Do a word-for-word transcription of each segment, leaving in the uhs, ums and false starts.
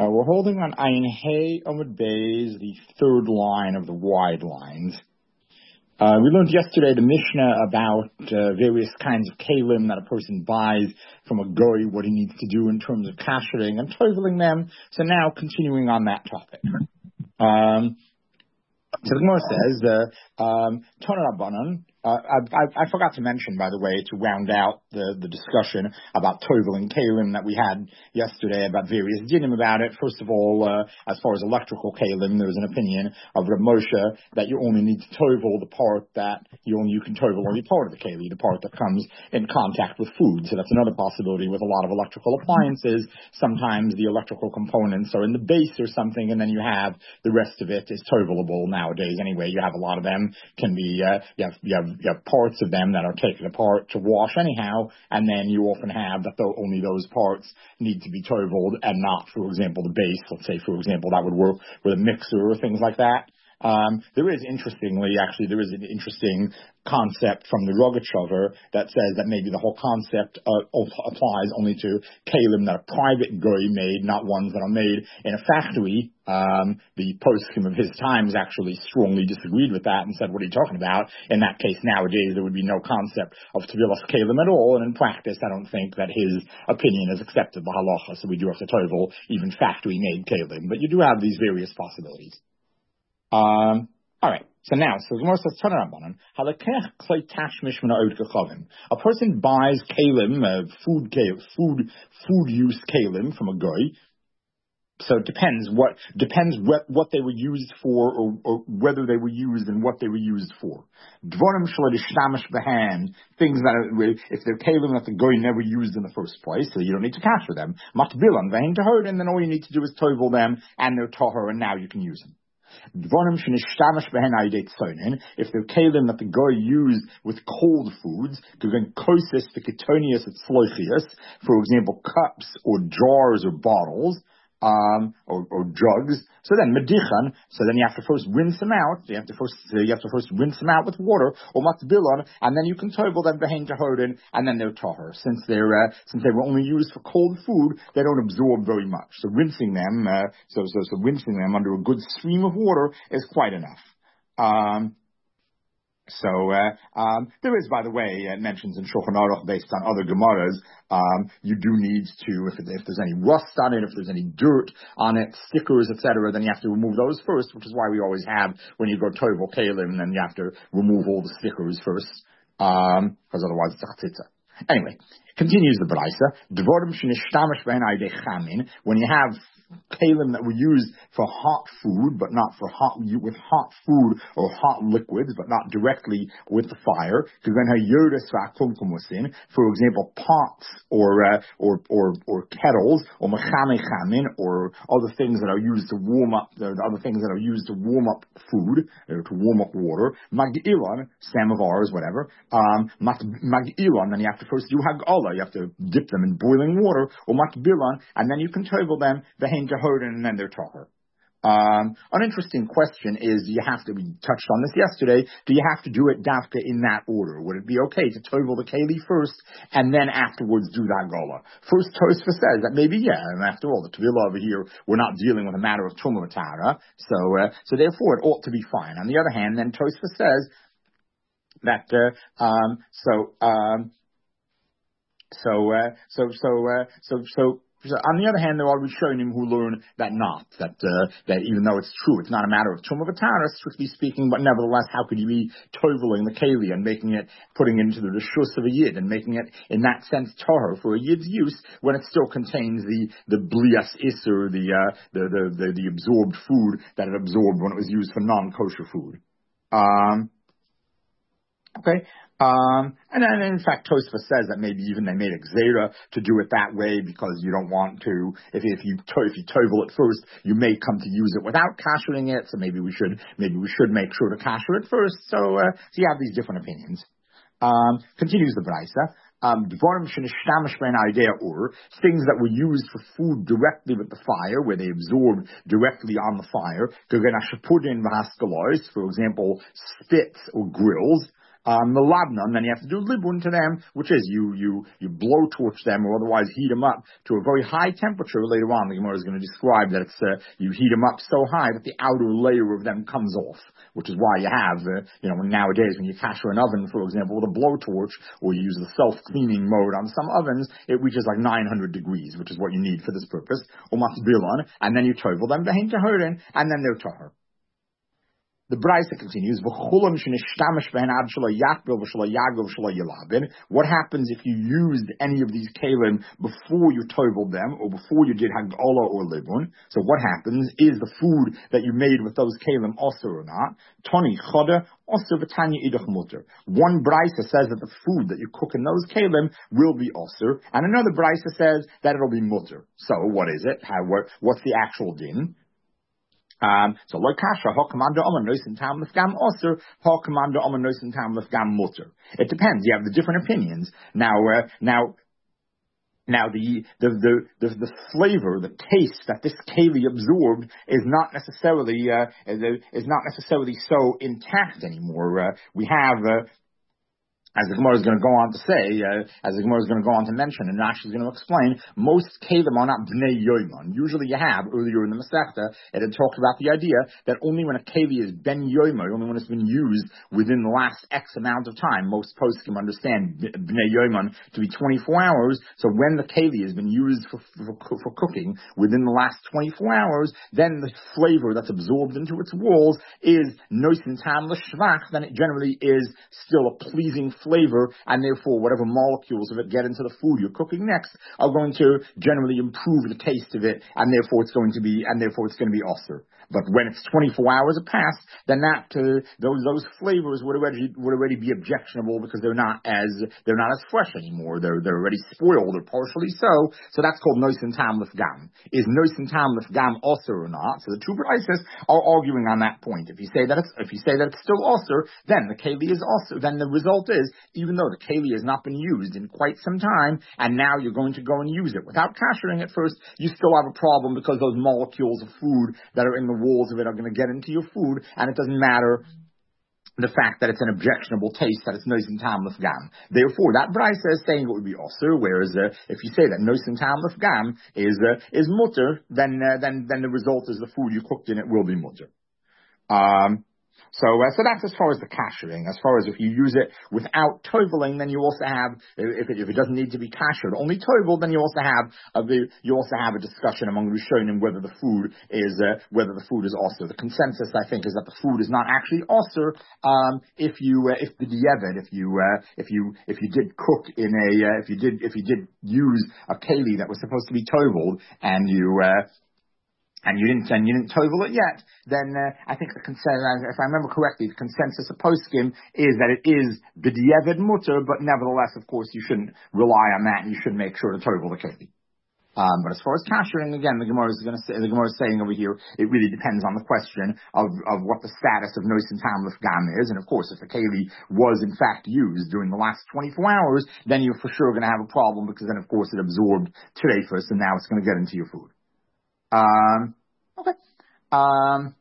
Uh, we're holding on Ayin Hey Amud Beis, the third line of the wide lines. Uh, we learned yesterday the Mishnah about uh, various kinds of kalim that a person buys from a goy, what he needs to do in terms of kashering and toveling them. So now continuing on that topic. Um, so the Gemara says, uh, um, Tana Rabbanan, Uh, I, I, I forgot to mention, by the way, to round out the, the discussion about Tovel and Kalim that we had yesterday about various dinim about it. First of all, uh, as far as electrical Kalim, there was an opinion of Reb Moshe that you only need to Tovel the part that you only you can Tovel only part of the Kali, the part that comes in contact with food. So that's another possibility with a lot of electrical appliances. Sometimes the electrical components are in the base or something, and then you have the rest of it is Tovelable nowadays. Anyway, you have a lot of them can be uh, you have you have You have parts of them that are taken apart to wash anyhow, and then you often have that though only those parts need to be toveled and not, for example, the base. Let's say, for example, that would work with a mixer or things like that. Um, there is, interestingly, actually, there is an interesting concept from the Rogachover that says that maybe the whole concept uh, applies only to kalim that a private goy made, not ones that are made in a factory. Um, the poskim of his times actually strongly disagreed with that and said, what are you talking about? In that case, nowadays, there would be no concept of tevilas kalim at all, and in practice, I don't think that his opinion is accepted by halacha, so we do have to tovel even factory-made kalim. But you do have these various possibilities. Um, all right. So now, so the Gemara says, a person buys kalim, uh, food kalim, food food use kalim from a goy. So it depends what depends what, what they were used for, or, or whether they were used and what they were used for. Dvarim shleishamish behan, things that are, if they're kalim that the goy never used in the first place, so you don't need to cash for them. Matbilan vehin tahod, and then all you need to do is tovel them, and they're tahor, and now you can use them. If they're kalim that the guy used with cold foods, for example, cups or jars or bottles, um, or, or jugs, so then medichan, so then you have to first rinse them out. You have to first you have to first rinse them out with water, or matbilan, and then you can tovel them behind tahodin, and then they're tahor. Since they're uh, since they were only used for cold food, they don't absorb very much. So rinsing them, uh, so so so rinsing them under a good stream of water is quite enough. Um, So uh, um, there is, by the way, uh, mentions in Shulchan Aruch based on other Gemaras. Um, you do need to, if, if there's any rust on it, if there's any dirt on it, stickers, et cetera, then you have to remove those first, which is why we always have when you go tovel kalim, then you have to remove all the stickers first, um, because otherwise it's chatzitza. Anyway, continues the Braisa. Dvorim shenishtamesh behen aydei chamin. When you have kalim that were used for hot food, but not for hot with hot food or hot liquids, but not directly with the fire. For example, pots or uh, or or or kettles or mechame chamin or other things that are used to warm up the other things that are used to warm up food or to warm up water. Mag'ilan, samovars, whatever. Um, mag'ilan, then you have to first do hag'ala. You have to dip them in boiling water or matbilan, and then you can tovel them. And then they're tahor. Um, an interesting question is, do you have to, we touched on this yesterday, do you have to do it dafka in that order? Would it be okay to tovel the keli first and then afterwards do the hagala? First Tosfos says that maybe, yeah, and after all, the tevilah over here, we're not dealing with a matter of tumah v'tara, so, uh, so therefore it ought to be fine. On the other hand, then Tosfos says that, uh, um, so, um, so, uh, so, so, uh, so, so, So on the other hand, there are Rishonim who learn that not, that uh, that even though it's true, it's not a matter of tumah v'tara, strictly speaking, but nevertheless, how could you be toveling the keli and making it, putting it into the reshus of a yid and making it, in that sense, tahor for a yid's use when it still contains the the blias iser, the, uh, the the the the absorbed food that it absorbed when it was used for non-kosher food. Um, okay. Um, and then, in fact, Tosfos says that maybe even they made a gzeira to do it that way because you don't want to, if, if you to, if you tovel it first, you may come to use it without kashering it, so maybe we should, maybe we should make sure to kasher it first, so, uh, so you have these different opinions. Um, continues the Braisa. Um, things that were used for food directly with the fire, where they absorbed directly on the fire. For example, spits or grills. Um, the labna, and then you have to do libun to them, which is you you you blowtorch them or otherwise heat them up to a very high temperature. Later on, the Gemara is going to describe that it's uh, you heat them up so high that the outer layer of them comes off, which is why you have uh, you know nowadays when you kasher an oven, for example, with a blowtorch, or you use the self-cleaning mode on some ovens, it reaches like nine hundred degrees, which is what you need for this purpose. Umat bilan, and then you tovel them behin tahurin, and then they're tahor. The Brisa continues, what happens if you used any of these kalim before you toveled them, or before you did hagala or libun? So what happens? Is the food that you made with those kalim also or not? Tani chada, also v'tanya idach mutter. One Brisa says that the food that you cook in those kalim will be osir, and another Brisa says that it'll be mutter. So what is it? How, what, what's the actual din? Um, so like kasha, ha commander oman noisin tam lefgam osir, ha commander oman noisin tam lefgam mutter. It depends. You have the different opinions. Now, uh, now, now the, the, the, the, the flavor, the taste that this keli absorbed is not necessarily, uh, is not necessarily so intact anymore. Uh, we have, uh, As the Gemara is going to go on to say, uh, as the Gemara is going to go on to mention, and Rashi is going to explain, most kelim are not bnei yoimon. Usually you have, earlier in the Masechta, it had talked about the idea that only when a keli is ben yoimon, only when it's been used within the last X amount of time, most poskim understand bnei yoimon to be twenty-four hours, so when the keli has been used for, for, for cooking within the last twenty-four hours, then the flavor that's absorbed into its walls is noisin tam l'shvach, then it generally is still a pleasing flavor, and therefore whatever molecules of it get into the food you're cooking next are going to generally improve the taste of it, and therefore it's going to be, and therefore it's going to be osir. But when it's twenty-four hours have passed, then that uh, those those flavors would already would already be objectionable because they're not as they're not as fresh anymore. They're they're already spoiled or partially so. So that's called noisin tam lefgam. Is noisin tam lefgam osir or not? So the two Brises are arguing on that point. If you say that it's if you say that it's still osir, then the keli is osir. Then the result is, even though the keli has not been used in quite some time, and now you're going to go and use it without kashering it first, you still have a problem because those molecules of food that are in the walls of it are going to get into your food, and it doesn't matter the fact that it's an objectionable taste, that it's noisin tam lefgam. Therefore, that Brisa is saying it would be osir, whereas uh, if you say that noisin tam lefgam is uh, is mutter, then uh, then then the result is the food you cooked in it will be mutter. Um, So, uh, so that's as far as the kashering. As far as if you use it without toveling, then you also have, if it, if it doesn't need to be kashered, only tovel, then you also have a, you also have a discussion among Rishonim whether the food is, uh, whether the food is osir. The consensus, I think, is that the food is not actually osir, um, if you, uh, if the diavad, if you, uh, if you, if you did cook in a, uh, if you did, if you did use a keli that was supposed to be toveled, and you, uh, and you didn't, and you didn't tovel it yet, then uh, I think the consensus, if I remember correctly, the consensus of poskim is that it is b'diavad mutter, but nevertheless, of course, you shouldn't rely on that, and you should make sure to tovel the keli. Um, but as far as kashering, again, the Gemara is going to say, the Gemara is saying over here, it really depends on the question of, of what the status of noisin tam lefgam is, and of course, if the keli was in fact used during the last twenty-four hours, then you're for sure going to have a problem, because then, of course, it absorbed today first, and now it's going to get into your food. Um, okay. Um,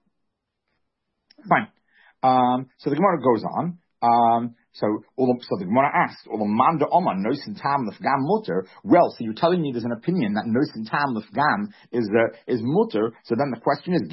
fine. Um, so the Gemara goes on. Um, so, so the Gemara asks, "Olamanda oman noisin tam lefgam mutter." Well, so you're telling me there's an opinion that noisin tam lefgam is uh, is mutter. So then the question is,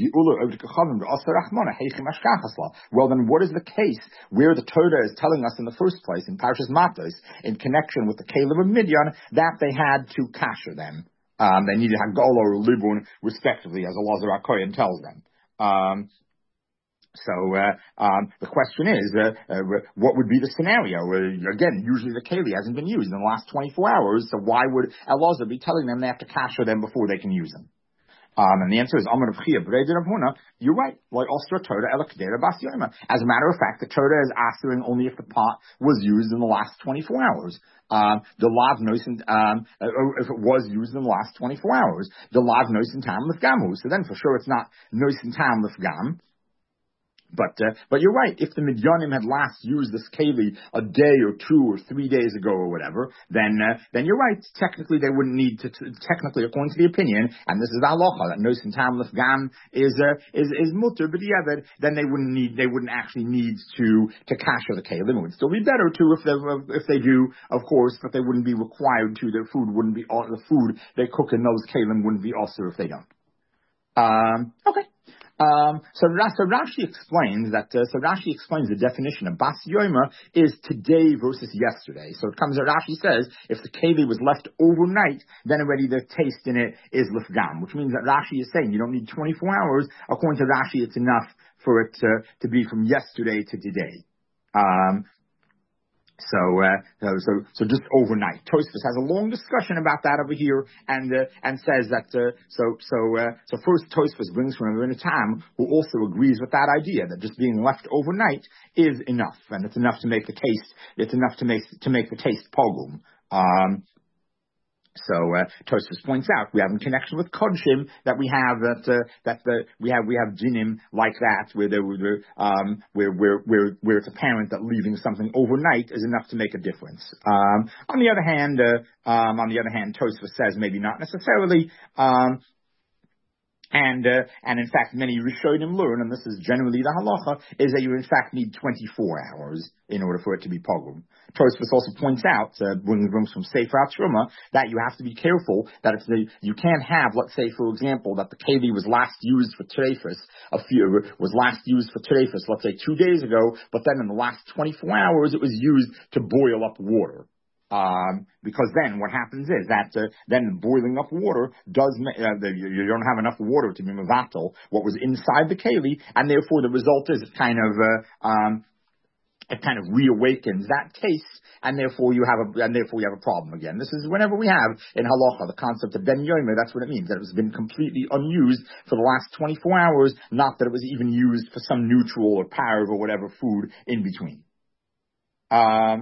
well, then what is the case where the Torah is telling us in the first place in Parshas Matos, in connection with the Caleb of Midian, that they had to kasher them? Um, they needed hagala or libun, respectively, as Elazar HaKohen tells them. Um, so uh, um, the question is, uh, uh, what would be the scenario? Uh, again, usually the keli hasn't been used in the last twenty-four hours, so why would Elazar be telling them they have to kasher them before they can use them? Um, and the answer is, Amar of Chia, Breder of Huna, you're right. Like Ostra Torah, Elakdera Bas Yoima. As a matter of fact, the Torah is answering only if the pot was used in the last twenty-four hours. Um, the lav noisin, um, if it was used in the last twenty-four hours, the lav noisin tam lefgamu. So then for sure it's not noisin tam lefgam. But uh, but you're right. If the Midyanim had last used this keli a day or two or three days ago or whatever, then uh, then you're right. Technically, they wouldn't need to. to technically, according to the opinion, and this is the halacha that nosin tam lefgam is uh, is is mutter b'diavad, then they wouldn't need. They wouldn't actually need to to kasher the kelim. It would still be better to if they if they do, of course, but they wouldn't be required to. Their food wouldn't be the food they cook in those kelim wouldn't be also if they don't. Um, okay. Um, so, so Rashi explains that, uh, so Rashi explains the definition of Bas Yoma is today versus yesterday. So it comes, Rashi says, if the keli was left overnight, then already the taste in it is lifgam, which means that Rashi is saying you don't need twenty-four hours. According to Rashi, it's enough for it to, to be from yesterday to today. Um, So, uh, so, so, so just overnight. Tosfos has a long discussion about that over here, and uh, and says that uh, so so uh, so first Tosfos brings from Rabbeinu Tam, who also agrees with that idea that just being left overnight is enough, and it's enough to make the taste. It's enough to make to make the taste pogum. Um, So uh, Tosfos points out we have in connection with kodshim that we have that uh, that the we have we have dinim like that where there were um where where where where it's apparent that leaving something overnight is enough to make a difference. Um, on the other hand, uh, um, on the other hand, Tosfos says maybe not necessarily. Um, And uh, and in fact, many Rishonim learn, and this is generally the halacha, is that you in fact need twenty-four hours in order for it to be pogrom. Tosfos also points out, uh, brings brings from Sefer Truma, that you have to be careful that it's the you can't have, let's say, for example, that the keli was last used for treifus a few was last used for treifus, let's say two days ago, but then in the last twenty-four hours it was used to boil up water. Um, because then what happens is that uh, then boiling up water does ma- uh, the, you, you don't have enough water to be mevatel what was inside the keli, and therefore the result is it kind of uh, um, it kind of reawakens that taste, and therefore you have a and therefore you have a problem again. This is whenever we have in halacha the concept of ben yomer. That's what it means, that it has been completely unused for the last twenty-four hours, not that it was even used for some neutral or parve or whatever food in between. Um,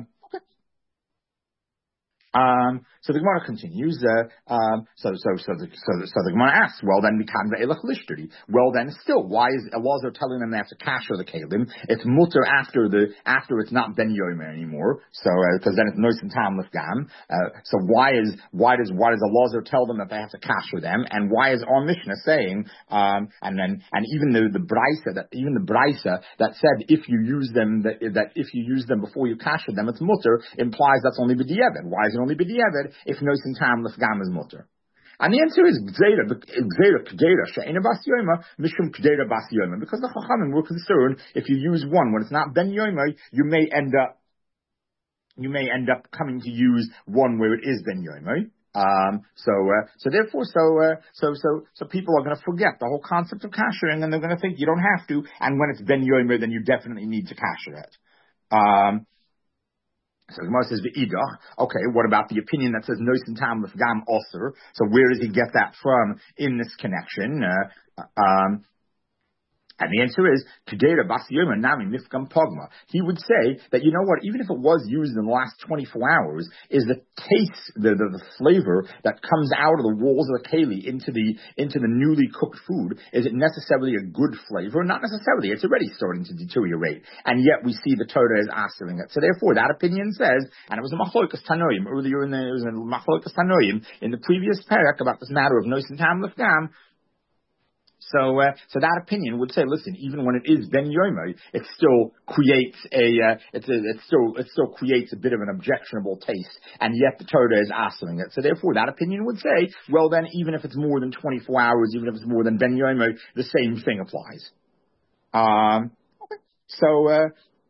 Um, so the Gemara continues. Uh, um, so so so the so, the, so the Gemara asks, well then, well then, still, why is Elazar telling them they have to kasher the kelim? It's mutter after the after it's not ben yomer anymore. So because uh, then it's nois and tam lifgam. Uh, so why is why does why does Elazar tell them that they have to kasher them? And why is our Mishnah saying um, and then and even the the brisa that even the brisa that said if you use them that, that if you use them before you kasher them it's mutter implies that's only b'diavad. Why is it only b'diavad if nois and tam lifgam is mutter? And the answer is gzeira, gzeira, gzeira, she'ena bas yoma, mishum gzeira bas yoma. Because the chachamim were concerned if you use one when it's not ben yoma, you may end up, you may end up coming to use one where it is ben yoma. Um, so, uh, so therefore, so, uh, so, so, so people are going to forget the whole concept of kashering, and they're going to think you don't have to. And when it's ben yoma, then you definitely need to kasher it. Um, So the Gemara says, "V'idach." Okay, what about the opinion that says nosin tam l'fgam osir? So where does he get that from in this connection? Uh, um, And the answer is, Kedera Bas Yoma Nami Mifgam Pogma. He would say that, you know what, even if it was used in the last twenty-four hours, is the taste, the, the, the flavor that comes out of the walls of the keli into the, into the newly cooked food, is it necessarily a good flavor? Not necessarily. It's already starting to deteriorate. And yet we see the Torah is answering it. So therefore, that opinion says, and it was a Machlokas Tanoim, earlier in the, it was a Machlokas Tanoim, in the previous parak about this matter of Nosin Tam Lefgam. So, uh, so that opinion would say, listen, even when it is ben yomer, it still creates a, uh, it's a, it still, it still creates a bit of an objectionable taste, and yet the Torah is answering it. So therefore, that opinion would say, well then, even if it's more than twenty-four hours, even if it's more than ben yomer, the same thing applies. Um, okay. So, uh,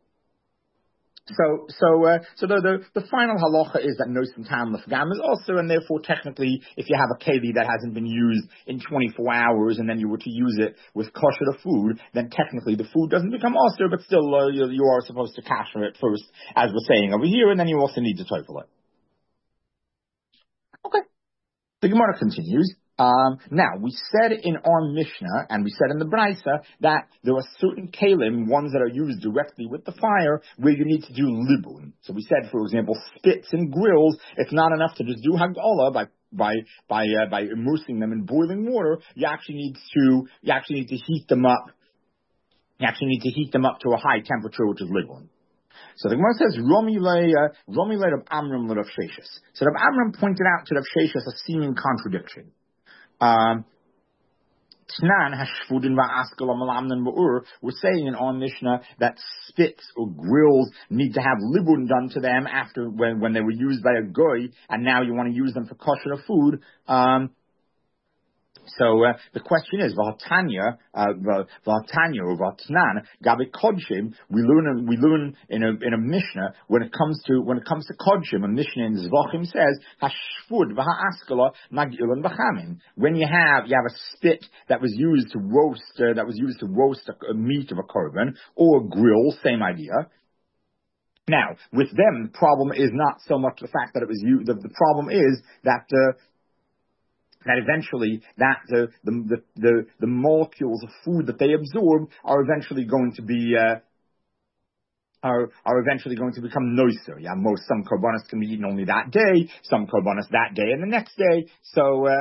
So, so, uh, so the, the, the final halacha is that nosim tam lefgam is also, and therefore technically, if you have a keli that hasn't been used in twenty-four hours, and then you were to use it with kosher food, then technically the food doesn't become osir, but still uh, you, you are supposed to kasher it first, as we're saying over here, and then you also need to teufel it. Okay. The Gemara continues. Um, now, we said in our Mishnah, and we said in the Brisa, that there are certain kalim, ones that are used directly with the fire, where you need to do libun. So we said, for example, spits and grills, it's not enough to just do hagdala by by by uh, by immersing them in boiling water. You actually need to you actually need to heat them up You actually need to heat them up to a high temperature, which is libun. So the Gemara says, Romi le Rav Amram le Rav Sheshes. So Rav Amram pointed out to Rav Sheshes a seeming contradiction. Um, Tnan hashfudin va'askala malamnan ba'ur. We're saying in our Mishnah that spits or grills need to have libun done to them after when, when they were used by a goy, and now you want to use them for kosher food. Um, So uh, the question is, V'hatanya, V'hatanya or V'hatnan, Gabi Kodshim. We learn, we learn in a in a Mishnah when it comes to when it comes to Kodshim. A Mishnah in Zvachim says Hashfud v'ha'askala Magilan v'chamin. When you have you have a spit that was used to roast uh, that was used to roast a, a meat of a korban or a grill, same idea. Now with them, the problem is not so much the fact that it was used. The, the problem is that. Uh, That eventually, that the, the the the the molecules of food that they absorb are eventually going to be uh, are are eventually going to become noiser. Yeah, most some korbanos can be eaten only that day, some korbanos that day and the next day. So uh,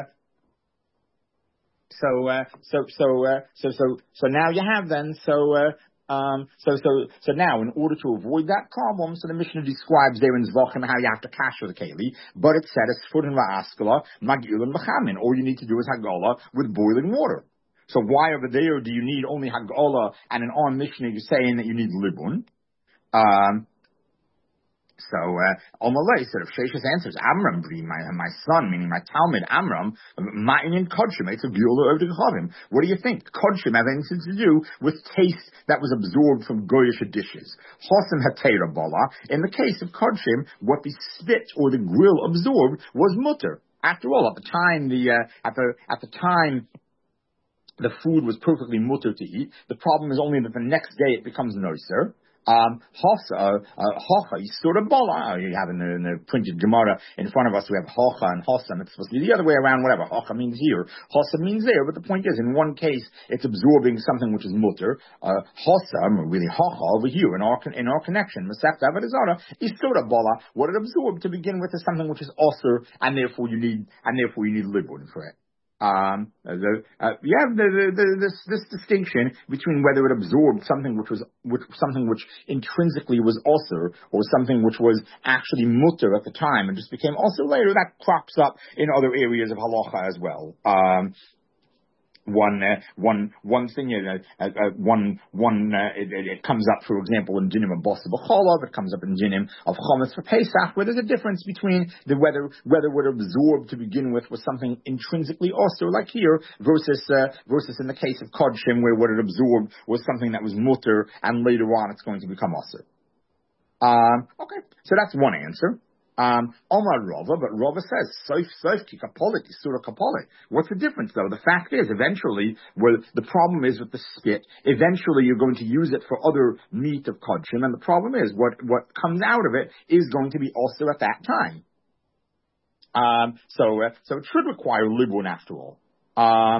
so uh, so so uh, so so so now you have then so. Uh, Um, so, so, so now, in order to avoid that problem, so the Mishnah describes there in Zvachim how you have to kasher the keli, but it said it's fudin va'askala, magilan b'chamin. All you need to do is hagala with boiling water. So why over there do you need only hagala, and in our Mishnah you're saying that you need libun? Um, So, uh, Omalei said, if Sheshes answers, Amram, my, my son, meaning my Talmud, Amram, Ma'inin Kodshim, it's a Gula over the Chavim. What do you think? Kodshim have anything to do with taste that was absorbed from Goyish dishes. Hosim Hatera Bala. In the case of Kodshim, what the spit or the grill absorbed was mutter. After all, at the time, the, uh, at the, at the time, the food was perfectly mutter to eat. The problem is only that the next day it becomes noiser. Um, hocha, hocha, sort of bola. You have in the, in the printed Gemara in front of us, we have hocha and hosam. It's supposed to be the other way around, whatever. Hocha means here, hosam means there. But the point is, in one case, it's absorbing something which is mutter. Uh, hosam, or really hocha, over here in our in our connection, masechta avodah is sort of bola. What it absorbed to begin with is something which is osir, and therefore you need and therefore you need libun for it. Um, the, uh, you have the, the, the, this, this distinction between whether it absorbed something which was, which, something which intrinsically was osir, or something which was actually mutter at the time and just became osir later. That crops up in other areas of halacha as well. Um, One, uh, one, one thing, uh, uh, uh, one, one, uh, it, it comes up, for example, in dinim of bosa b'cholav. It comes up in dinim of chometz for Pesach, where there's a difference between the whether whether what absorbed to begin with was something intrinsically osir, like here, versus uh, versus in the case of kodshim, where what it absorbed was something that was mutter, and later on it's going to become osir. Um, okay, so that's one answer. Um, Omar Rava, but Rava says, Soif, Soif, Kikapolit, Isura Kapolit. What's the difference though? The fact is, eventually, well, the problem is with the spit, eventually you're going to use it for other meat of kodshim, and the problem is, what, what comes out of it is going to be also at that time. Um, so, uh, so it should require libun after all. Um,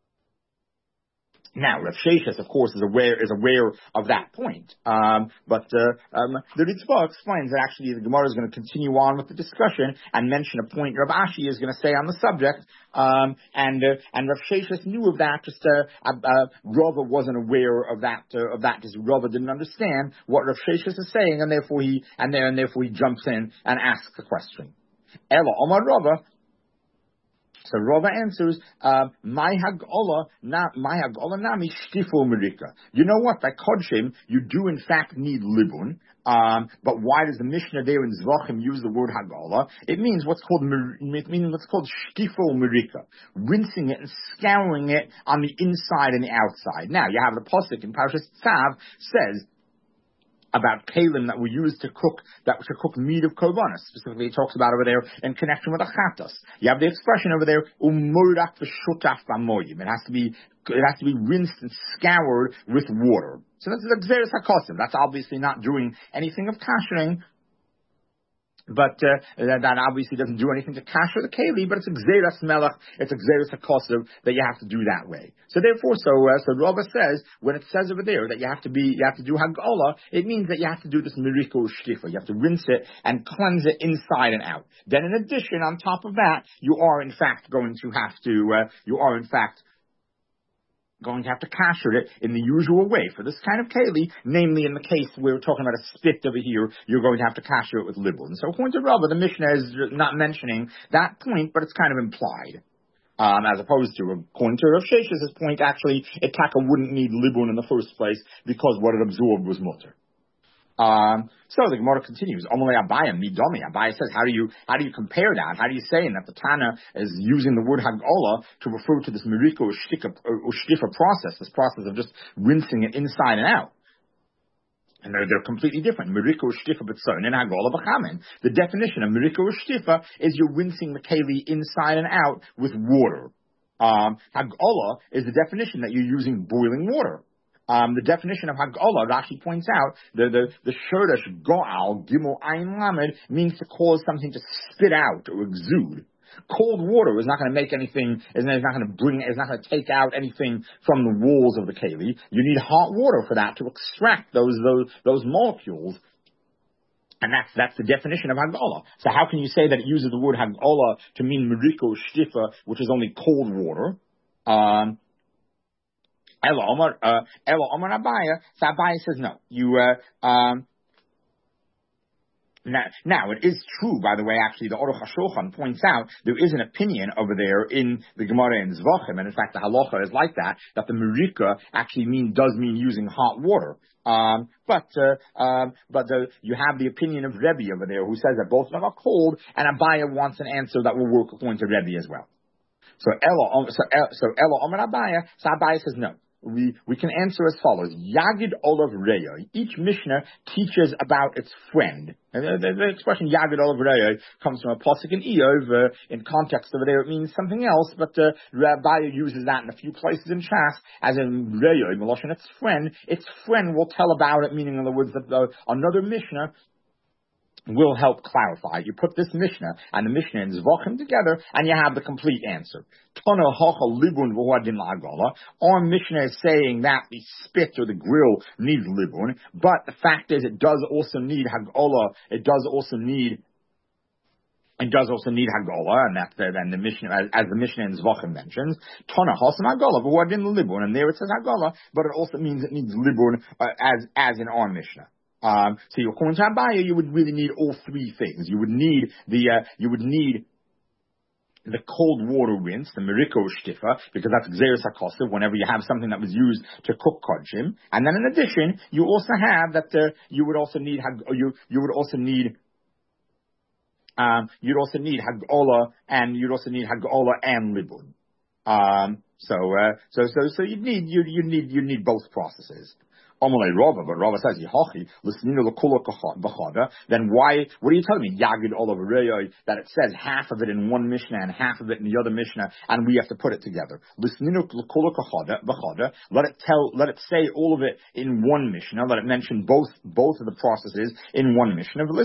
Now, Rav Sheshes, of course, is aware is aware of that point. Um, but uh, um, the Ritzvah explains that actually the Gemara is going to continue on with the discussion and mention a point Rav Ashi is going to say on the subject. Um, and uh, and Rav Sheshes knew of that. Just uh, uh, Rava wasn't aware of that uh, of that because Rava didn't understand what Rav Sheshes is saying, and therefore he and there and therefore he jumps in and asks the question. Ela Omar Rava. So Rava answers, "My hagola, my hagola nami shtifo merika." You know what? By kodshim, you do in fact need libun. Um, but why does the Mishnah there in Zvachim use the word hagola? It means what's called it means what's called shtifo merika, rinsing it and scouring it on the inside and the outside. Now you have the pasuk in Parashas Tzav says about kalim that were used to cook, that to cook meat of korbanos. Specifically, it talks about over there in connection with achatos. You have the expression over there, umorak v'shutaf b'moyim. It has to be, it has to be rinsed and scoured with water. So that's the xeris hakosim. That's obviously not doing anything of kashering. But uh, that, that obviously doesn't do anything to kasher the keli, but it's a gzeras melech, it's a gzeras hakosov that you have to do that way. So therefore, so uh, so Rava says when it says over there that you have to be, you have to do hagola, it means that you have to do this miriko shtifa. You have to rinse it and cleanse it inside and out. Then, in addition, on top of that, you are in fact going to have to, uh, you are in fact going to have to kasher it in the usual way for this kind of keli, namely in the case we're talking about a spit over here, you're going to have to kasher it with libun. So according to Rava, the Mishnah is not mentioning that point, but it's kind of implied. Um, as opposed to, according to Rav Shesh's point, actually, Itaka wouldn't need libun in the first place because what it absorbed was mutter. Um, so the Gemara continues. Amalei Abaye midomi. Abaye says, how do you how do you compare that? How do you say that the Tana is using the word Hag'olah to refer to this meriko ushtifa process, this process of just rinsing it inside and out? And they're, they're completely different. Meriko ushtifa b'tzon and Hag'olah b'chamen. The definition of meriko ushtifa is you're rinsing the keli inside and out with water. Um, Hag'olah is the definition that you're using boiling water. Um, the definition of Hag'olah, Rashi points out, the, the, the Shordash Go'al, Gimel Ayin Lamed, means to cause something to spit out or exude. Cold water is not going to make anything, is not going to bring, is not going to take out anything from the walls of the keli. You need hot water for that to extract those, those, those molecules. And that's, that's the definition of Hag'olah. So how can you say that it uses the word Hag'olah to mean Meriko Shtifa, which is only cold water? Um, Ela Omar, uh, Ela Omar Abaye. So Abaye says no. You, uh, um, now, now, it is true, by the way, actually, the Aruch HaShulchan points out there is an opinion over there in the Gemara in Zvachim, and in fact, the halacha is like that, that the merika actually mean, does mean using hot water. Um, but, uh, um, but the, you have the opinion of Rebbe over there who says that both of them are cold, and Abaye wants an answer that will work according to Rebbe as well. So Ela, so, so Ela Omar Abaye, so Abaye says no. We, we can answer as follows. Yagid Olav Reya. Each Mishnah teaches about its friend. And the, the, the expression Yagid Olav Reya comes from a pasuk in Eov. Uh, in context over there, it means something else, but uh, Rabbi uses that in a few places in Shas, as in Reya, Meloshin, its friend. Its friend will tell about it, meaning in other words, that uh, another Mishnah will help clarify. You put this Mishnah and the Mishnah and Zvachim together, and you have the complete answer. Our Mishnah is saying that the spit or the grill needs libun, but the fact is it does also need Hag'olah, it does also need It does also need Hag'olah, and that's the, and the Mishnah, as, as the Mishnah in Zvachim mentions, Tona Hasam Hag'olah, but what in the libun, and there it says Hag'olah, but it also means it needs libun uh, as as in our Mishnah. Um, so you're according to Abaye, you would really need all three things. You would need the, uh, you would need the cold water rinse, the meriko shtifa, because that's Gzeres HaKosav, whenever you have something that was used to cook kodshim. And then in addition, you also have that, uh, you would also need, you, you would also need, um, you'd also need Hag'olah, and you'd also need Hag'olah and libun. Um, so, uh, so, so, so you need, you, you need, you need both processes. Amalei Rava, but Rava says, Yihachi, listeninu l'kula b'chada, then why, what are you telling me, Yagid Olav Reyoy, that it says half of it in one Mishnah and half of it in the other Mishnah, and we have to put it together? Listeninu l'kula b'chada, let it tell, let it say all of it in one Mishnah, let it mention both, both of the processes in one Mishnah, and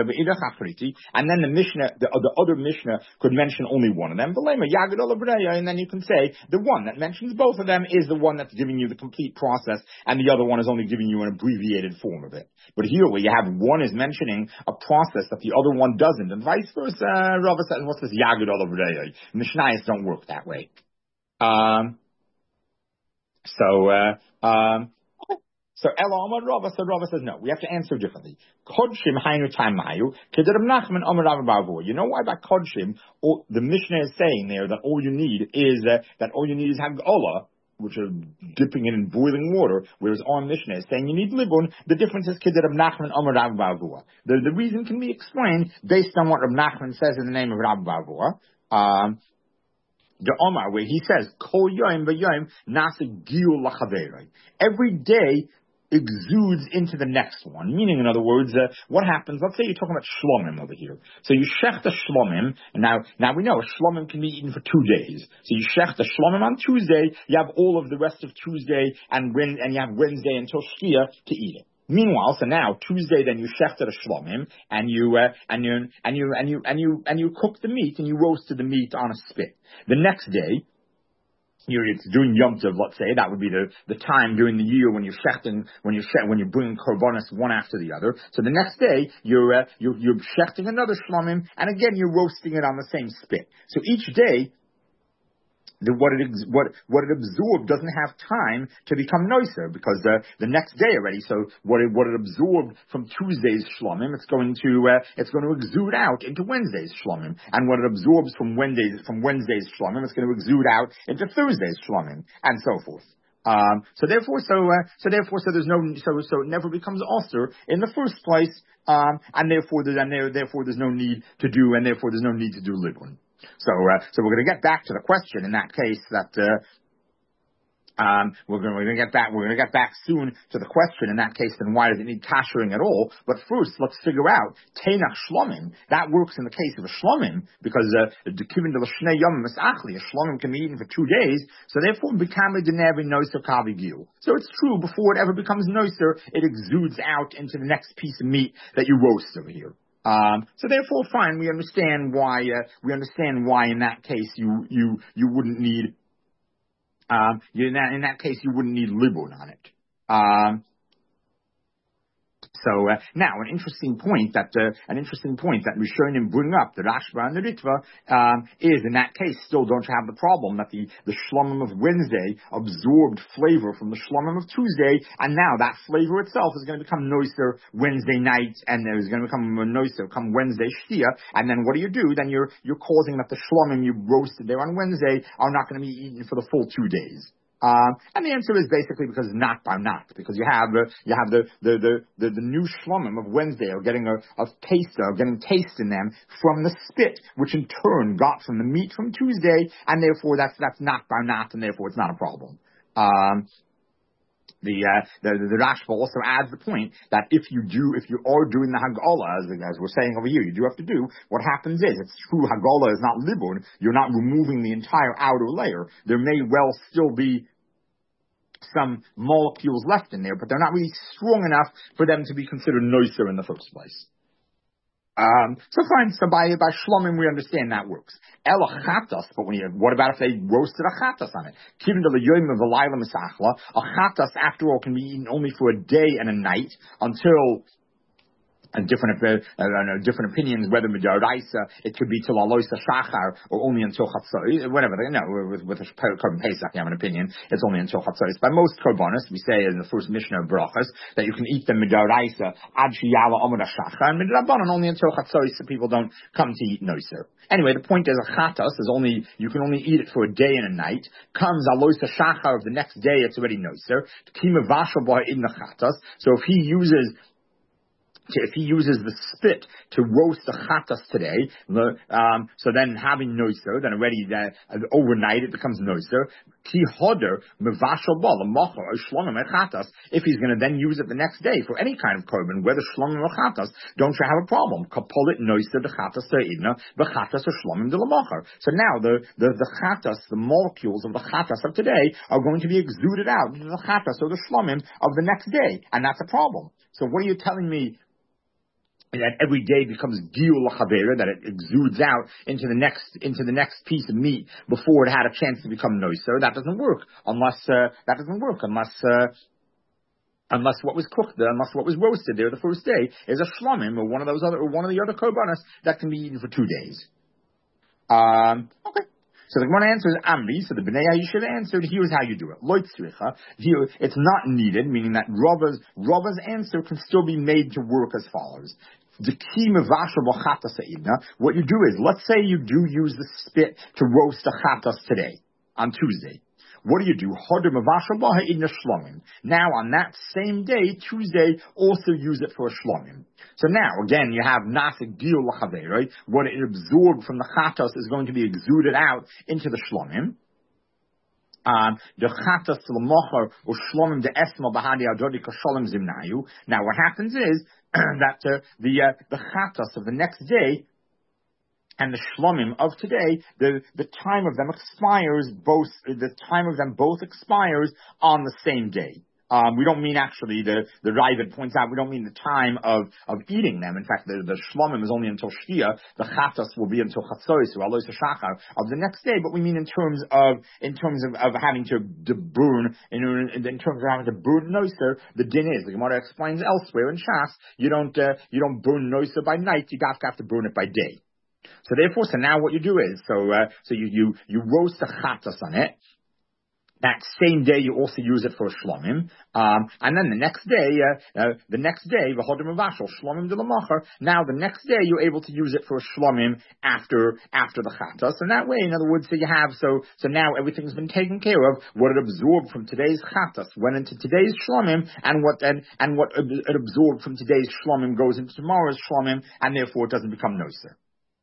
then the Mishnah, the, the other Mishnah could mention only one of them, Yagid Olav Reyoy, and then you can say, the one that mentions both of them is the one that's giving you the complete process, and the other one is only giving you an abbreviated form of it. But here, where you have one is mentioning a process that the other one doesn't, and vice versa, Rava says, what's this Yagid Olav Reyoy? Mishnayos don't work that way. Um, so, uh, um, so Ela Amar Rava, so Rava says, no, we have to answer differently. Kodshim hainu tamayu, kedaram Nachman Amar Rava Bavur. You know why by Kodshim, all, the Mishnah is saying there that all you need is, uh, that all you need is Hag'olah, which are dipping it in boiling water, whereas our Mishnah is saying you need libun. The difference is Kid Rab Nachman Amar Rav Bavua. The the reason can be explained based on what Rab Nachman says in the name of Rav Bavua. Um, the Omar, where he says Kol Yom V'Yom Nasa Giyul Lachaverei. Every day exudes into the next one. Meaning, in other words, uh, what happens, let's say you're talking about shlomim over here. So you shech the shlomim, and now, now we know a shlomim can be eaten for two days. So you shech the shlomim on Tuesday, you have all of the rest of Tuesday, and when, and you have Wednesday until Shkia to eat it. Meanwhile, so now Tuesday, then you shechted a shlomim, and you uh, and you and you and you and you and you cook the meat, and you roasted the meat on a spit. The next day, you're it's doing Yom Tov, let's say, that would be the, the time during the year when you're shechting, when you're she- when you're bringing korbanos one after the other. So the next day, you're uh, you're, you're shechting another shlomim, and again you're roasting it on the same spit. So each day, The, what it ex- what what it absorbed doesn't have time to become noiser because the the next day already. So what it what it absorbed from Tuesday's shlomim, it's going to uh, it's going to exude out into Wednesday's shlomim, and what it absorbs from Wednesday's from Wednesday's shlomim, it's going to exude out into Thursday's shlomim, and so forth. Um, so therefore, so uh, so therefore, so there's no so so it never becomes ulcer in the first place, um, and therefore there, and there, therefore there's no need to do, and therefore there's no need to do libun. So, uh, so we're going to get back to the question in that case that, uh, um, we're going to get back, we're going to get back soon to the question in that case, then why does it need kashering at all? But first, let's figure out, Tenach Shlomim, that works in the case of a Shlomim, because, uh, the Kivin de L'Shnei Yom Misachli, a Shlomim can be eaten for two days, so therefore, B'kamei Denevi Noiser Kavi Gil. So it's true, before it ever becomes Noiser, it exudes out into the next piece of meat that you roast over here. Um, so therefore, fine. We understand why. Uh, we understand why in that case you you you wouldn't need. Um, you, in that in that case you wouldn't need libun on it. Um, So uh, now, an interesting point that uh, an interesting point that Rishonim bring up, the Rashba and the Ritva, um, is in that case still don't you have the problem that the the shlomim of Wednesday absorbed flavor from the shlomim of Tuesday, and now that flavor itself is going to become noiser Wednesday night, and it's going to become noiser come Wednesday shtia, and then what do you do? Then you're you're causing that the shlomim you roasted there on Wednesday are not going to be eaten for the full two days. Um, and the answer is basically because not by not, because you have uh, you have the the, the, the the new shlomim of Wednesday are getting a, a taste of getting taste in them from the spit, which in turn got from the meat from Tuesday, and therefore that's that's not by not, and therefore it's not a problem. Um, The, uh, the, the, the Rashba also adds the point that if you do, if you are doing the Hagala, as, as we're saying over here, you do have to do, what happens is, it's true, Hagala is not libun, you're not removing the entire outer layer. There may well still be some molecules left in there, but they're not really strong enough for them to be considered noiser in the first place. Um, so fine, so by, by shlomim we understand that works. El chatas, but when you, what about if they roasted a chatas on it? Kivin de l'yoyim of a laila misachla, a chatas after all can be eaten only for a day and a night until and different uh, uh, different opinions whether midaraisa it could be till aloisa shachar or only until chatzos, whatever. No, with with a korban pesach, you have an opinion. It's only until chatzos. By most korbanos, we say in the first Mishnah of brachas that you can eat them midaraisa ad shiyala amud shachar, and midrabanan only until chatzos, so people don't come to eat noiser. Anyway, the point is a chatas is only you can only eat it for a day and a night. Comes aloisa shachar of the next day, it's already noiser. Kima vashal boy in the chatas. So if he uses If he uses the spit to roast the chatas today, um, so then having noiser, then already that uh, overnight it becomes noiser. Ki hoder mevashal ba l'mocher or shlomim chatas. If he's going to then use it the next day for any kind of korban, whether shlomim or chatas, don't you have a problem? Kapolit noiser the chatas te'idna v'chatas or shlomim de l'mocher. So now the the the chatas, the molecules of the chatas of today are going to be exuded out into the chatas or the shlomim of the next day, and that's a problem. So what are you telling me? That every day becomes giyul l'chavera, that it exudes out into the next into the next piece of meat before it had a chance to become noiser. That doesn't work unless uh, that doesn't work unless uh, unless what was cooked there, unless what was roasted there the first day is a shlomim or one of those other or one of the other korbanos that can be eaten for two days. Um, okay. So the Gemara answers Amri, so the Bnei Yishuv answered, here's how you do it. Loit tzricha, here, it's not needed, meaning that Rava's, Rava's answer can still be made to work as follows. The key what you do is, let's say you do use the spit to roast the chatas today, on Tuesday. What do you do? Now, on that same day, Tuesday, also use it for a shlomim. So now, again, you have nasik giyul l'chavei, right? What it absorbed from the chatas is going to be exuded out into the shlomim. Um, the chatas l'mocher or shlomim de esma bahadi adodi kasholim zimnayu. Now, what happens is that uh, the uh, the chatas of the next day and the shlomim of today, the, the time of them expires both, the time of them both expires on the same day. Um, we don't mean actually, the, the Ravid points out, we don't mean the time of, of eating them. In fact, the, the shlomim is only until shkia, the chatas will be until chatzos, or alois shachar, of the next day, but we mean in terms of, in terms of, of having to, to burn, in, in terms of having to burn noiser, the din is, the Gemara explains elsewhere in Shas, you don't, uh, you don't burn noiser by night, you have to have to burn it by day. So therefore, so now what you do is, so uh, so you you you roast the chatas on it. That same day, you also use it for shlomim, um, and then the next day, uh, uh, the next day, v'hodim avashal shlomim de l'machar. Now, the next day, you're able to use it for shlomim after after the chatas, and that way, in other words, so you have so so now everything's been taken care of. What it absorbed from today's chatas went into today's shlomim, and what and and what it absorbed from today's shlomim goes into tomorrow's shlomim, and therefore it doesn't become noser.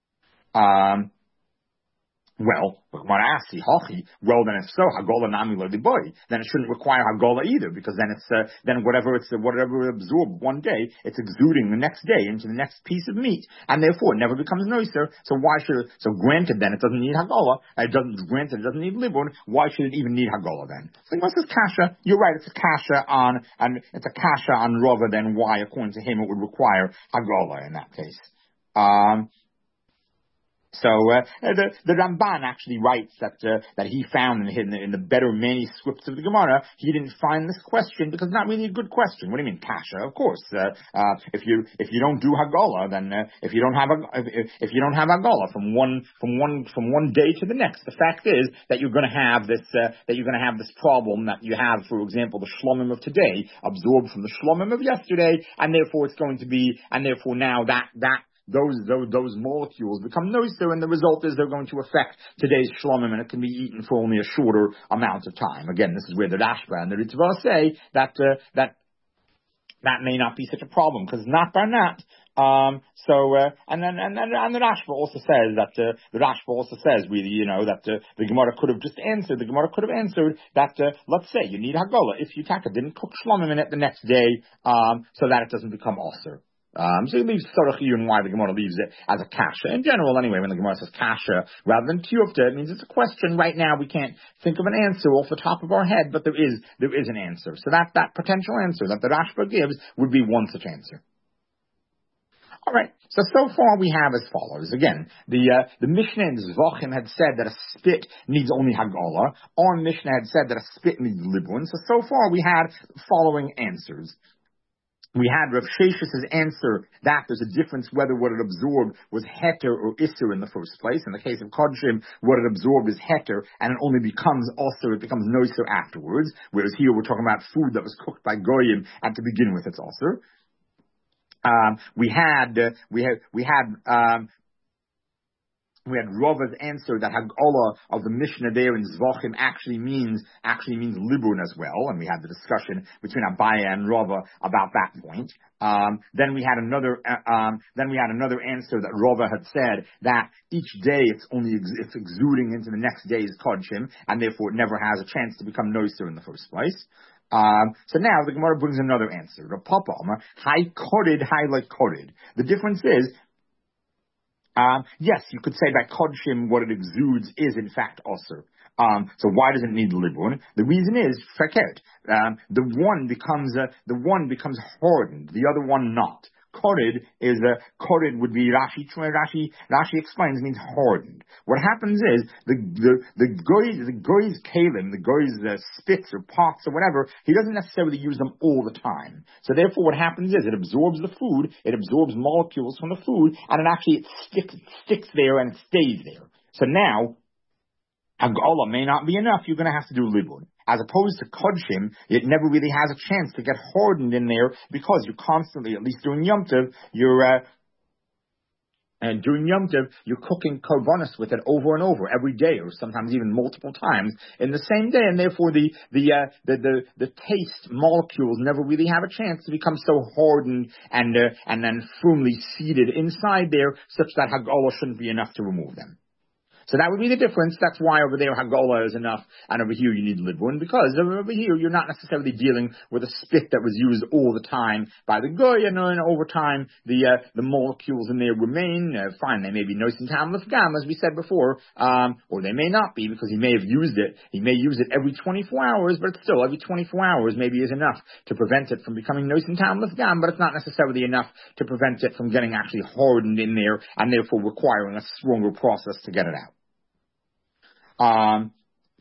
Um. Well, well then if so, Hagola Nami boy, then it shouldn't require Hagola either, because then it's, uh, then whatever it's, uh, whatever it absorbed one day, it's exuding the next day into the next piece of meat, and therefore it never becomes noiser, so why should it, so granted then it doesn't need Hagola, it doesn't, granted it doesn't need Libun, why should it even need Hagola then? So what's this kasha? You're right, it's a kasha on, and it's a kasha on Rava, then why, according to him, it would require Hagola in that case. Um, So uh, the the Ramban actually writes that uh, that he found in the, in the better manuscripts of the Gemara, he didn't find this question because it's not really a good question. What do you mean kasha? Of course, uh, uh, if you if you don't do Hagola, then uh, if you don't have a if, if you don't have Hagola from one from one from one day to the next, the fact is that you're going to have this uh, that you're going to have this problem that you have, for example, the shlomim of today absorbed from the shlomim of yesterday, and therefore it's going to be and therefore now that that. Those, those those molecules become noiser, and the result is they're going to affect today's shlomim, and it can be eaten for only a shorter amount of time. Again, this is where the Rashba and the Ritva say that uh, that that may not be such a problem because it's not barnat. Um, so uh, and then and then and the Rashba also says that uh, the Rashba also says really, you know, that uh, the Gemara could have just answered. The Gemara could have answered that uh, let's say you need Hagola if you taka didn't cook shlomim in it the next day, um, so that it doesn't become osir. Um, so it leaves Tzarech Iyun why the Gemara leaves it as a kasha. In general, anyway, when the Gemara says kasha rather than tiyufta, it means it's a question. Right now, we can't think of an answer off the top of our head, but there is there is an answer. So that that potential answer that the Rashba gives would be one such answer. All right. So so far we have as follows. Again, the uh, the Mishnah in Zvachim had said that a spit needs only Hagola. Our Mishnah had said that a spit needs Libun. So so far we had following answers. We had Rav Shesh's answer that there's a difference whether what it absorbed was heter or isser in the first place. In the case of Kodshim, what it absorbed is heter, and it only becomes osir, it becomes noiser afterwards. Whereas here we're talking about food that was cooked by goyim, and to begin with it's osir. Um, we had uh, we had we had um, We had Rava's answer that Hagola of the Mishnah there in Zvachim actually means actually means Libun as well, and we had the discussion between Abaya and Rava about that point. Um, then we had another uh, um, then we had another answer that Rava had said that each day it's only ex- it's exuding into the next day's kodshim, and therefore it never has a chance to become noiser in the first place. Um, so now the Gemara brings another answer. Rav Papa Amar, high korid, high like korid. The difference is. Um, yes, you could say that kodshim, what it exudes, is in fact osir. Um, so why does it need libun? The reason is fakert. Um, the one becomes uh, the one becomes hardened, the other one not. Korid is a uh, korid would be Rashi. Rashi Rashi explains means hardened. What happens is the the the goy the goy's kalim, the goy's uh, spits or pots or whatever. He doesn't necessarily use them all the time. So therefore, what happens is it absorbs the food, it absorbs molecules from the food, and it actually it sticks it sticks there and it stays there. So now, Hagola may not be enough. You're going to have to do libun. As opposed to kodshim, it never really has a chance to get hardened in there because you're constantly, at least during Yom Tov, you're, uh, and during Yom Tov, you're cooking korbanos with it over and over every day, or sometimes even multiple times in the same day, and therefore the the uh, the, the the taste molecules never really have a chance to become so hardened and uh, and then firmly seated inside there, such that Hagolah shouldn't be enough to remove them. So that would be the difference. That's why over there Hagola is enough, and over here you need Libun, because over here you're not necessarily dealing with a spit that was used all the time by the goy, and, and over time the uh, the molecules in there remain. Uh, fine, they may be nois and tam l'fgam, as we said before, um, or they may not be, because he may have used it. He may use it every twenty-four hours, but it's still every twenty-four hours maybe is enough to prevent it from becoming nois and tam l'fgam, but it's not necessarily enough to prevent it from getting actually hardened in there, and therefore requiring a stronger process to get it out. Um,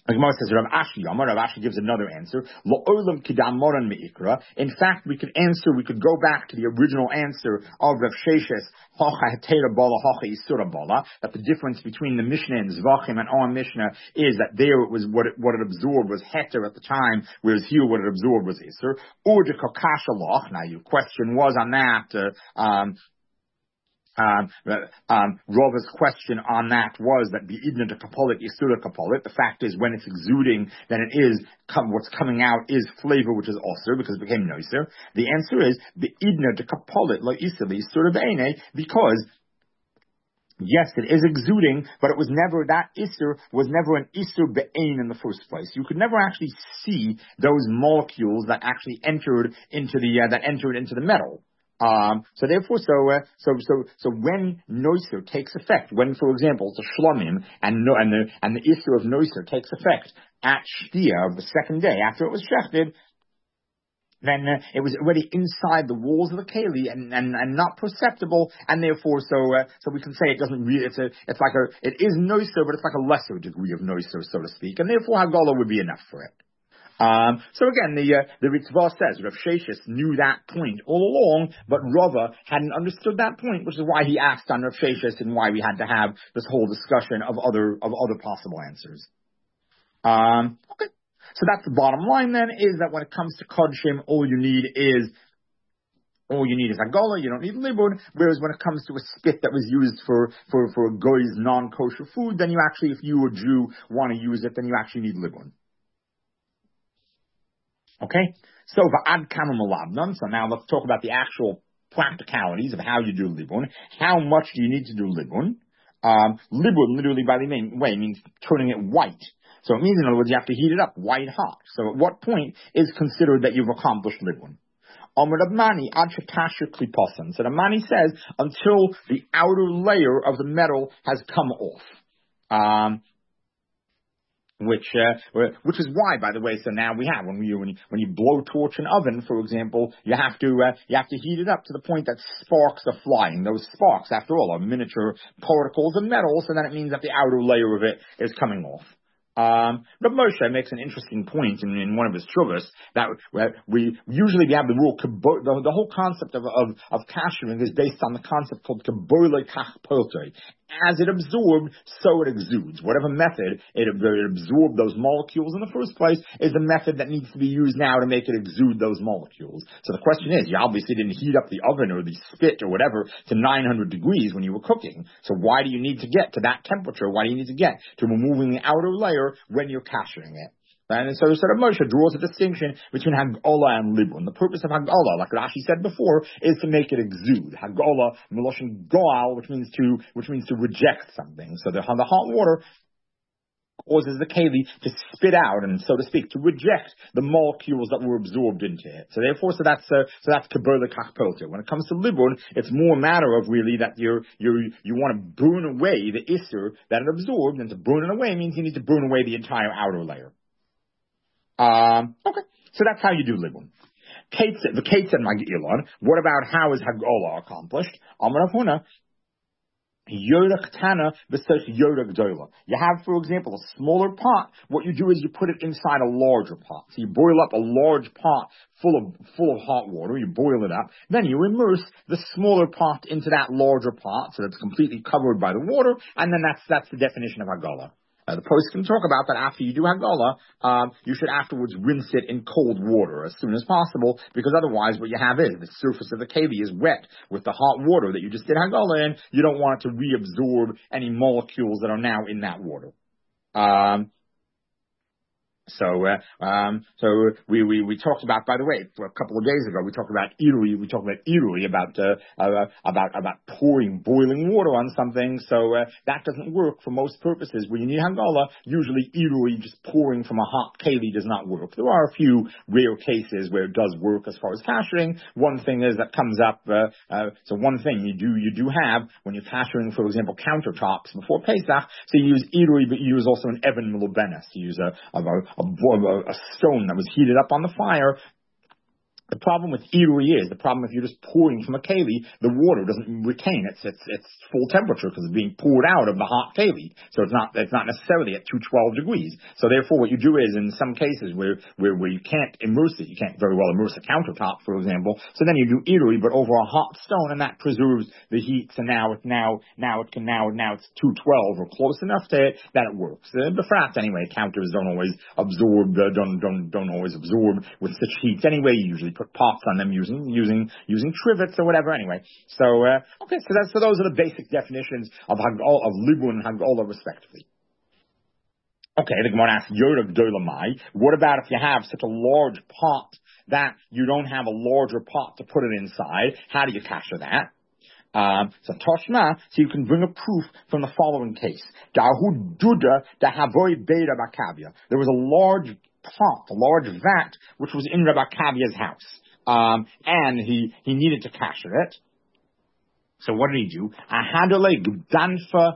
The Gemara says Rav Ashi Yamar. Rav Ashi gives another answer. Lo'olam kidam moran meikra. In fact, we could answer. We could go back to the original answer of Rav Sheshes Hacha Hetera Bala Hacha Isura Bala. That the difference between the Mishnah and Zvachim and our Mishnah is that there it was what it, what it absorbed was Heter at the time, whereas here what it absorbed was Isur. Or the Kakasha Loch. Now your question was on that. Uh, um, Um, um, Rava's question on that was that the idna de kapolit yisura kapolit. The fact is, when it's exuding, then it is come, what's coming out is flavor, which is osir because it became noiser. The answer is the idna de kapolit lo isur yisura be'ene, because yes, it is exuding, but it was never, that isur was never an isur be'ein in the first place. You could never actually see those molecules that actually entered into the uh, that entered into the metal. Um, so therefore, so, uh, so, so, so when noiser takes effect, when, for example, the shlomim and no, and the, and the issue of noiser takes effect at shtia of the second day after it was shechted, then uh, it was already inside the walls of the keli and, and, and not perceptible, and therefore, so, uh, so we can say it doesn't really, it's a, it's like a, it is noiser, but it's like a lesser degree of noiser, so to speak, and therefore Hagala would be enough for it. Um, so again, the uh, the Ritzvah says Rav Sheshes knew that point all along, but Rava hadn't understood that point, which is why he asked on Rav Sheshes and why we had to have this whole discussion of other of other possible answers. Um, okay, so that's the bottom line. Then is that when it comes to Kodshim, all you need is all you need is Hagala. You don't need libun. Whereas when it comes to a spit that was used for for for a goy's non-kosher food, then you actually, if you, a Jew, want to use it, then you actually need libun. Okay, so va'ad kama malabnon. So now let's talk about the actual practicalities of how you do libun. How much do you need to do libun? Um, libun, literally by the main way, means turning it white. So it means, in other words, you have to heat it up white hot. So at what point is considered that you've accomplished libun? Amar Rabmani ad shetasher kliposan. So the Mani says until the outer layer of the metal has come off. Um, Which, uh, which is why, by the way, so now we have, when you, when you, when you blow torch an oven, for example, you have to, uh, you have to heat it up to the point that sparks are flying. Those sparks, after all, are miniature particles of metal, so then it means that the outer layer of it is coming off. Um, but Moshe makes an interesting point in, in one of his shuvas that where we usually we have the rule, the, the whole concept of, of, of kashering is based on the concept called kabole kach polte. As it absorbed, so it exudes. Whatever method it, it absorbed those molecules in the first place is the method that needs to be used now to make it exude those molecules. So the question is, you obviously didn't heat up the oven or the spit or whatever to nine hundred degrees when you were cooking. So why do you need to get to that temperature? Why do you need to get to removing the outer layer when you're kashering it? And so, so Moshe draws a distinction between Hagala and Libun. The purpose of Hagala, like Rashi said before, is to make it exude. Hagala, Meloshin Goal, which means to, which means to reject something. So the, the hot water causes the keli to spit out, and so to speak, to reject the molecules that were absorbed into it. So therefore, so that's, uh, so that's Kabbalah Kachpilter. When it comes to Libun, it's more a matter of really that you're, you're, you want to burn away the Isser that it absorbed, and to burn it away means you need to burn away the entire outer layer. Um, okay, so that's how you do libun. Kate said, the Kate said, Magilon, what about how is Hagala accomplished? Amar Huna, Yoda Ktana versus Yoda Gdola. You have, for example, a smaller pot. What you do is you put it inside a larger pot. So you boil up a large pot full of full of hot water. You boil it up. Then you immerse the smaller pot into that larger pot, so that's completely covered by the water. And then that's that's the definition of Hagala. Uh, the post can talk about that after you do Hagala, um, you should afterwards rinse it in cold water as soon as possible, because otherwise what you have is the surface of the keli is wet with the hot water that you just did Hagala in. You don't want it to reabsorb any molecules that are now in that water. Um, So, uh, um, so we, we, we talked about, by the way, for a couple of days ago, we talked about irui, we talked about irui, about, uh, uh, about, about pouring boiling water on something. So, uh, that doesn't work for most purposes. When you need Hagala, usually irui, just pouring from a hot keli, does not work. There are a few rare cases where it does work as far as kashering. One thing is that comes up, uh, uh, so one thing you do, you do have when you're kashering, for example, countertops before Pesach, so you use irui, but you use also an Evan Milubenes. You use a, a, a A, a stone that was heated up on the fire, The problem with irui is, the problem if you're just pouring from a keli, the water doesn't retain its its its full temperature because it's being poured out of the hot keli. So it's not it's not necessarily at two twelve degrees. So therefore, what you do is, in some cases where where where you can't immerse it, you can't very well immerse a countertop, for example. So then you do irui, but over a hot stone, and that preserves the heat. So now it now now it can now now it's two twelve or close enough to it that it works. Uh, the frats anyway, counters don't always absorb uh, don't don't don't always absorb with such heat anyway. You usually put pots on them using using using trivets or whatever. Anyway, so uh, okay, so that's so those are the basic definitions of hagol of libun and hagola respectively. Okay, the Gemara asks Yoda Gdolamai. What about if you have such a large pot that you don't have a larger pot to put it inside? How do you capture that? Um, so Toshma, so you can bring a proof from the following case. Dahu Duda Dahavoi Beta Bakavia. There was a large pot, a large vat, which was in Rabbi Kavia's house. Um, and he, he needed to capture it. So what did he do? Ahadale Gdanfa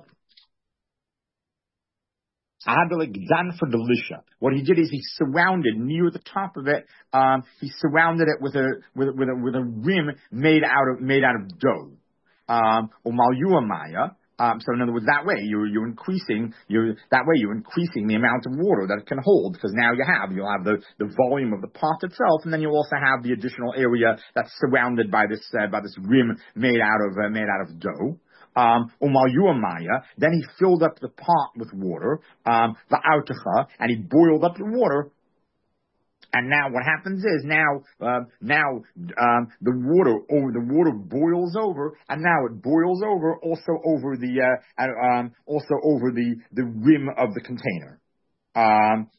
Ahadale Gdanfa Delisha. What he did is he surrounded near the top of it, um, he surrounded it with a with, with a with a rim made out of made out of dough. Um or Malyuamaya. Um, so in other words, that way you're, you're increasing, you're, that way you're increasing the amount of water that it can hold, because now you have, you'll have the, the volume of the pot itself, and then you'll also have the additional area that's surrounded by this, uh, by this rim made out of, uh, made out of dough. Um, Umayuamaya, then he filled up the pot with water, um, the autacha, and he boiled up the water. And now what happens is now uh, now um, the water over the water boils over, and now it boils over also over the uh, um, also over the the rim of the container. Um,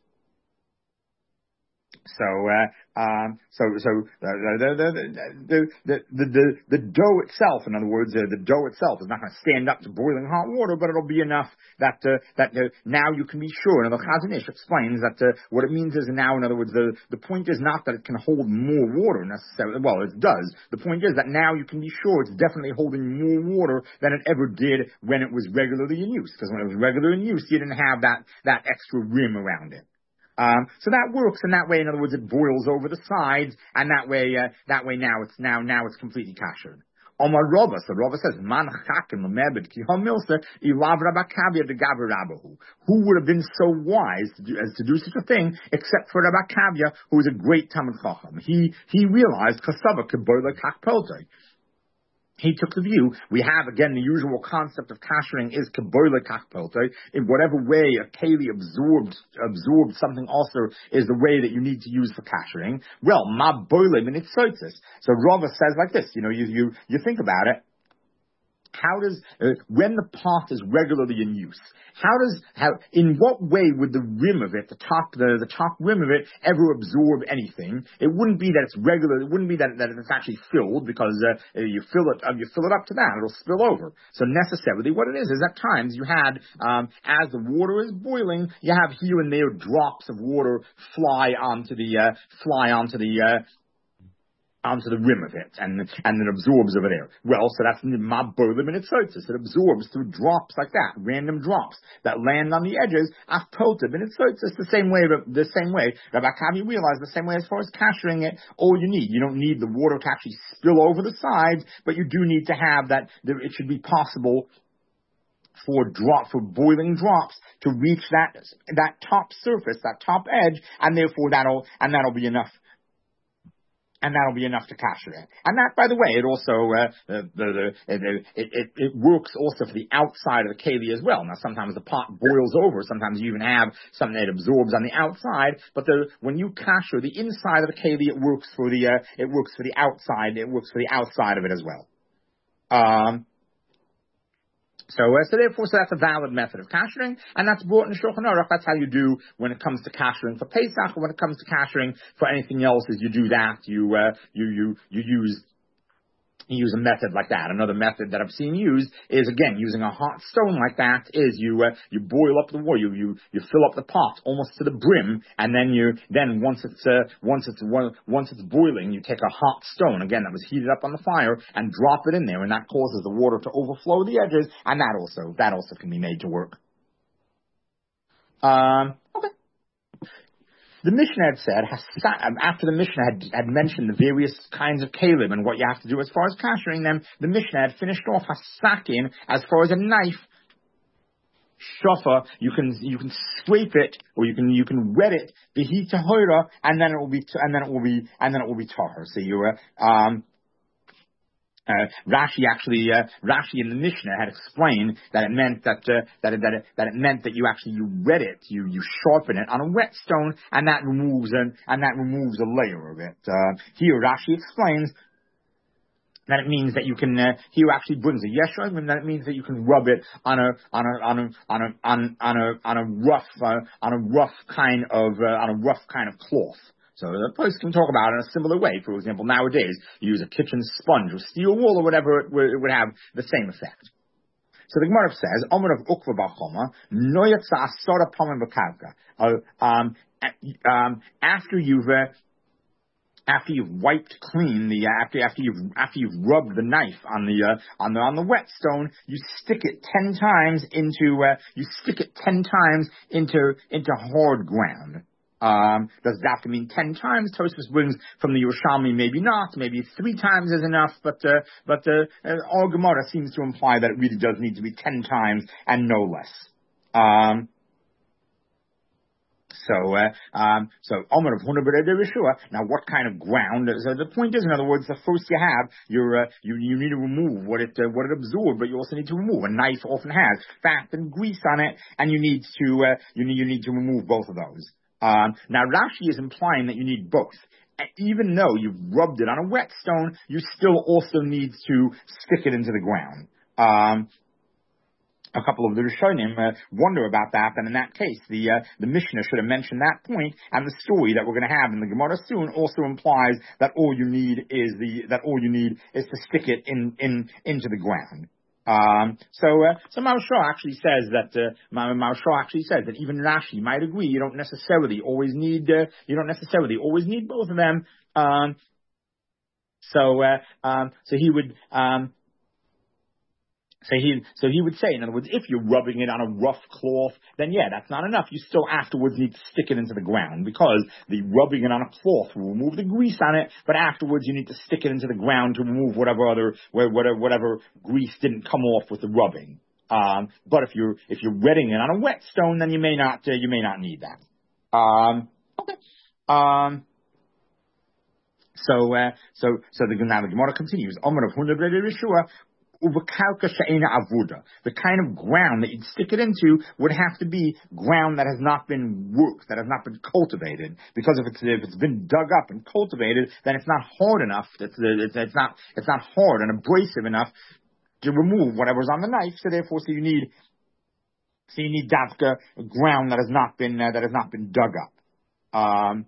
So, uh, um, so, so the the the the the the, the, the dough itself, in other words, uh, the dough itself is not going to stand up to boiling hot water, but it'll be enough that uh, that uh, now you can be sure. And the Chazon Ish explains that uh, what it means is now, in other words, the the point is not that it can hold more water necessarily. Well, it does. The point is that now you can be sure it's definitely holding more water than it ever did when it was regularly in use. Because when it was regularly in use, you didn't have that that extra rim around it. Um, so that works, and that way, in other words, it boils over the sides, and that way, uh, that way now it's now now it's completely kashered. Omar Rava, so Rava says, Man chakim lemebed ki hamilsa ilav rabakavia de gavirabahu. Who would have been so wise to do, as to do such a thing, except for Rabakavia, who is a great Talmid Chacham? He he realized kasava kebola kakpeltei. He took the view, we have, again, the usual concept of kashering is keboile kachpelte. In whatever way a keli absorbed, absorbed something also is the way that you need to use for kashering. Well, ma boile minitzoitzis. So Rava says like this, you know, you, you, you think about it. How does, uh, when the pot is regularly in use, how does, how, in what way would the rim of it, the top, the, the top rim of it ever absorb anything? It wouldn't be that it's regular, it wouldn't be that, that it's actually filled, because, uh, you fill it, uh, you fill it up to that, it'll spill over. So necessarily what it is, is at times you had, um, as the water is boiling, you have here and there drops of water fly onto the, uh, fly onto the, uh, onto the rim of it, and and it absorbs over there. Well, so that's mabbolim and it's it absorbs through drops like that, random drops that land on the edges. Aftotiv and it's the same way. The same way Rabbi Kavi realized the same way as far as kashering it. All you need, you don't need the water to actually spill over the sides, but you do need to have that. There, it should be possible for drop for boiling drops to reach that that top surface, that top edge, and therefore that'll and that'll be enough. And that'll be enough to kasher it. And that, by the way, it also, uh, the, the, the, it, it, it works also for the outside of the keli as well. Now, sometimes the pot boils over. Sometimes you even have something that absorbs on the outside. But the, when you kasher the inside of the keli, it works for the, uh, it works for the outside. It works for the outside of it as well. Um, So, uh, so therefore, so that's a valid method of kashering, and that's brought in Shulchan Aruch. That's how you do when it comes to kashering for Pesach, or when it comes to kashering for anything else. Is you do that, you uh, you you you use. You use a method like that. Another method that I've seen used is, again, using a hot stone like that, is you uh, you boil up the water, you, you you fill up the pot almost to the brim, and then you then once it's uh, once it's once it's boiling, you take a hot stone, again, that was heated up on the fire, and drop it in there, and that causes the water to overflow the edges, and that also that also can be made to work. Um, okay. the Mishnah had said, after the Mishnah had, had mentioned the various kinds of kalim and what you have to do as far as kashering them, the Mishnah had finished off hasakin as far as a knife. Shofa, you can you can scrape it or you can you can wet it, behi tahora, and then it will be and then it will be and then it will be tahor. So you uh, um. Uh, Rashi actually, uh, Rashi in the Mishnah had explained that it meant that uh, that it, that it, that it meant that you actually you wet it, you you sharpen it on a whetstone, and that removes an and that removes a layer of it. Uh, here Rashi explains that it means that you can. Uh, here actually brings a yeshua, and that it means that you can rub it on a on a on a on a on, on a on a rough uh, on a rough kind of uh, on a rough kind of cloth. So the person can talk about it in a similar way. For example, nowadays, you use a kitchen sponge or steel wool or whatever, it would, it would have the same effect. So the Gemara says, Omer of Ukva Bachoma, Noyatsa Asora Pomen Bakavka. Um, um, after you've, uh, after you've wiped clean the, uh, after, after you've, after you've rubbed the knife on the, uh, on the, on the whetstone, you stick it ten times into, uh, you stick it ten times into, into hard ground. Um, does that have to mean ten times? Tosfos brings from the Yerushalmi, maybe not, maybe three times is enough, but, uh, but, uh, uh, our Gemara seems to imply that it really does need to be ten times and no less. Um, so, uh, um, so, Omer of Huna B'Reder Yeshua. Now, what kind of ground? So the point is, in other words, the first you have, you're, uh, you, you need to remove what it, uh, what it absorbed, but you also need to remove. A knife often has fat and grease on it, and you need to, uh, you need, you need to remove both of those. Um, now Rashi is implying that you need both. Even though you've rubbed it on a whetstone, you still also need to stick it into the ground. Um, a couple of the Rishonim uh, wonder about that, and in that case, the uh, the Mishnah should have mentioned that point, and the story that we're going to have in the Gemara soon also implies that all you need is the that all you need is to stick it in in into the ground. Um, so, uh, so Maharsha actually says that, uh, Maharsha actually says that even Rashi might agree you don't necessarily always need, uh, you don't necessarily always need both of them. Um, so, uh, um, so he would, um, So he, so he would say, in other words, if you're rubbing it on a rough cloth, then yeah, that's not enough. You still afterwards need to stick it into the ground because the rubbing it on a cloth will remove the grease on it, but afterwards you need to stick it into the ground to remove whatever other, whatever, whatever grease didn't come off with the rubbing. Um, but if you're, if you're wetting it on a whetstone, then you may not, uh, you may not need that. Um, okay. Um, so, uh, so, so the, now the Gemara continues. Omer of Huna B'Reder Yeshua. The kind of ground that you'd stick it into would have to be ground that has not been worked, that has not been cultivated. Because if it's if it's been dug up and cultivated, then it's not hard enough. It's it's, it's not it's not hard and abrasive enough to remove whatever's on the knife. So therefore, so you need so you need dafka ground that has not been uh, that has not been dug up. Um,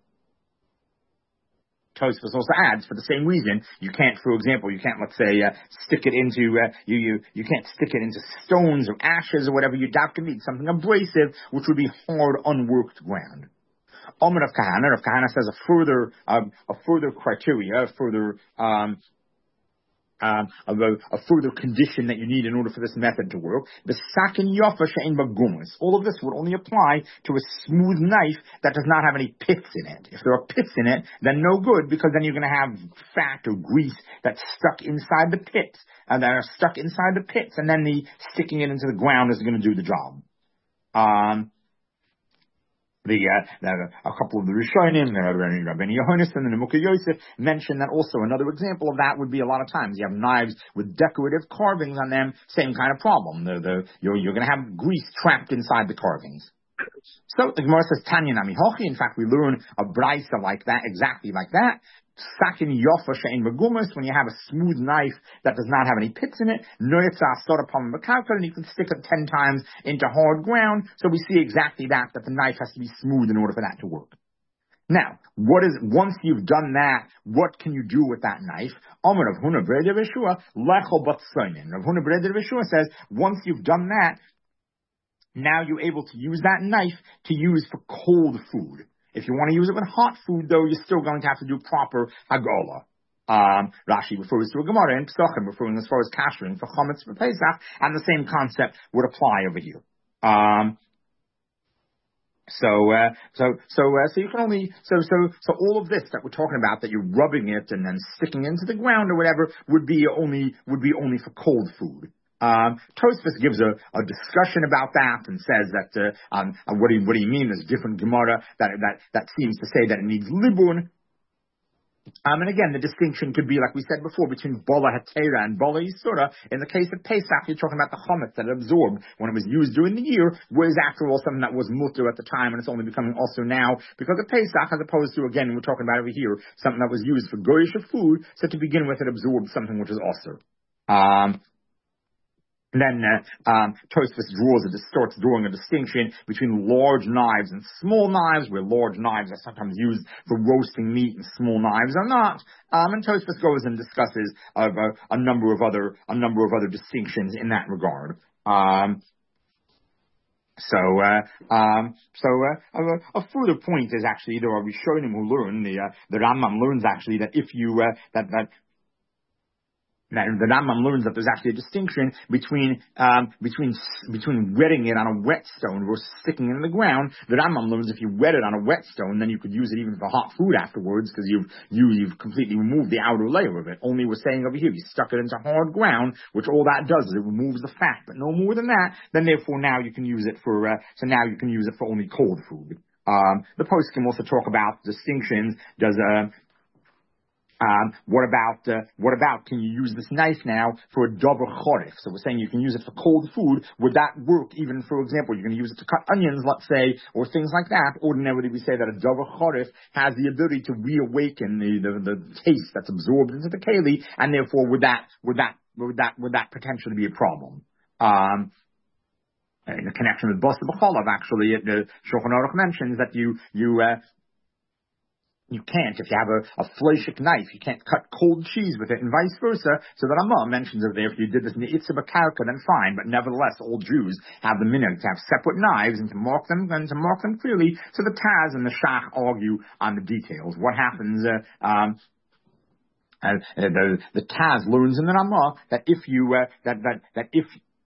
Tosfos also adds, for the same reason, you can't, for example, you can't, let's say, uh, stick it into, uh, you, you, you can't stick it into stones or ashes or whatever. You dafka need something abrasive, which would be hard, unworked ground. Omer of Kahana, Rav Kahana says a further, um, a further criteria, a further, um, Um, a, a further condition that you need in order for this method to work. The sakin yafa she'en bagumas. All of this would only apply to a smooth knife that does not have any pits in it. If there are pits in it, then no good, because then you're going to have fat or grease that's stuck inside the pits, and that are stuck inside the pits, and then the sticking it into the ground is going to do the job. Um, The, uh, a couple of the Rishonim, the Rabbeinu Yohanan and the Nemuka Yosef mentioned that also another example of that would be a lot of times you have knives with decorative carvings on them, same kind of problem. The, the, you're, you're going to have grease trapped inside the carvings. So the Gemara says, Tanya Nami Hochi. In fact, we learn a brisa like that, exactly like that. Sakin yofa she'en bagumas, when you have a smooth knife that does not have any pits in it, noyetza asora pam b'kalka, and you can stick it ten times into hard ground. So we see exactly that, that the knife has to be smooth in order for that to work. Now, what is, once you've done that, what can you do with that knife? Omer of Huna B'Reder Yeshua, lecho batsonin. Rav Huna B'Reder Yeshua says, once you've done that, now you're able to use that knife to use for cold food. If you want to use it with hot food, though, you're still going to have to do proper hagola. Um, Rashi refers to a Gemara in Pesachim, referring as far as kashering for chametz for Pesach, and the same concept would apply over here. Um, So, uh, so, so, uh, so you can only, so, so, so all of this that we're talking about, that you're rubbing it and then sticking into the ground or whatever, would be only, would be only for cold food. Um, Tosfos gives a, a discussion about that and says that, uh, um, what do you, what do you mean? There's different Gemara that, that, that seems to say that it needs libun. Um, and again, the distinction could be, like we said before, between Bola Hatera and Bola Yisura. In the case of Pesach, you're talking about the chametz that it absorbed when it was used during the year, was after all something that was mutter at the time, and it's only becoming also now because of Pesach, as opposed to, again, we're talking about over here, something that was used for goyish food, so to begin with, it absorbed something which is also. Um, And then uh, um, Tosfos draws a, starts drawing a distinction between large knives and small knives, where large knives are sometimes used for roasting meat and small knives are not. Um, and Tosfos goes and discusses uh, a, a number of other a number of other distinctions in that regard. Um, so, uh, um, so uh, a, a further point is actually there are Rishonim who learn the uh, the Rambam learns actually that if you uh, that that. Now, the Rambam learns that there's actually a distinction between um, between between wetting it on a whetstone versus sticking it in the ground. The Rambam learns if you wet it on a whetstone, then you could use it even for hot food afterwards because you've you, you've completely removed the outer layer of it. Only we're saying over here, you stuck it into hard ground, which all that does is it removes the fat, but no more than that. Then therefore now you can use it for uh, so now you can use it for only cold food. Um, the post can also talk about distinctions. Does uh, Um, what about, uh, what about, can you use this knife now for a davar chorif? So we're saying you can use it for cold food. Would that work even, for example, you're going to use it to cut onions, let's say, or things like that? Ordinarily we say that a davar chorif has the ability to reawaken the, the, the taste that's absorbed into the keli, and therefore would that, would that, would that, would that potentially be a problem? Um, in the connection with Basa B'cholav, actually, it, the Shulchan Aruch mentions that you, you, uh, You can't, if you have a, a fleishik knife, you can't cut cold cheese with it and vice versa. So the Ramah mentions over there, if you did this in the Itza B'karka, then fine. But nevertheless, all Jews have the minhag to have separate knives and to mark them, and to mark them clearly. So the Taz and the Shach argue on the details. What happens, uh, um, uh, the, the Taz learns in the Ramah that if you, uh, that, that, that if,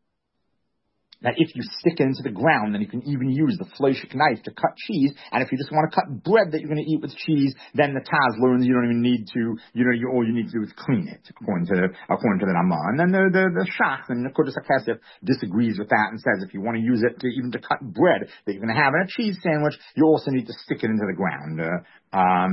that if you stick it into the ground, then you can even use the fleishik knife to cut cheese. And if you just want to cut bread that you're going to eat with cheese, then the Taz learns you don't even need to, you know, you, all you need to do is clean it, according to, according to the Ramah. And then the, the, the Shach and the Kodesh HaKesef disagrees with that and says if you want to use it to even to cut bread that you're going to have in a cheese sandwich, you also need to stick it into the ground. Uh, um,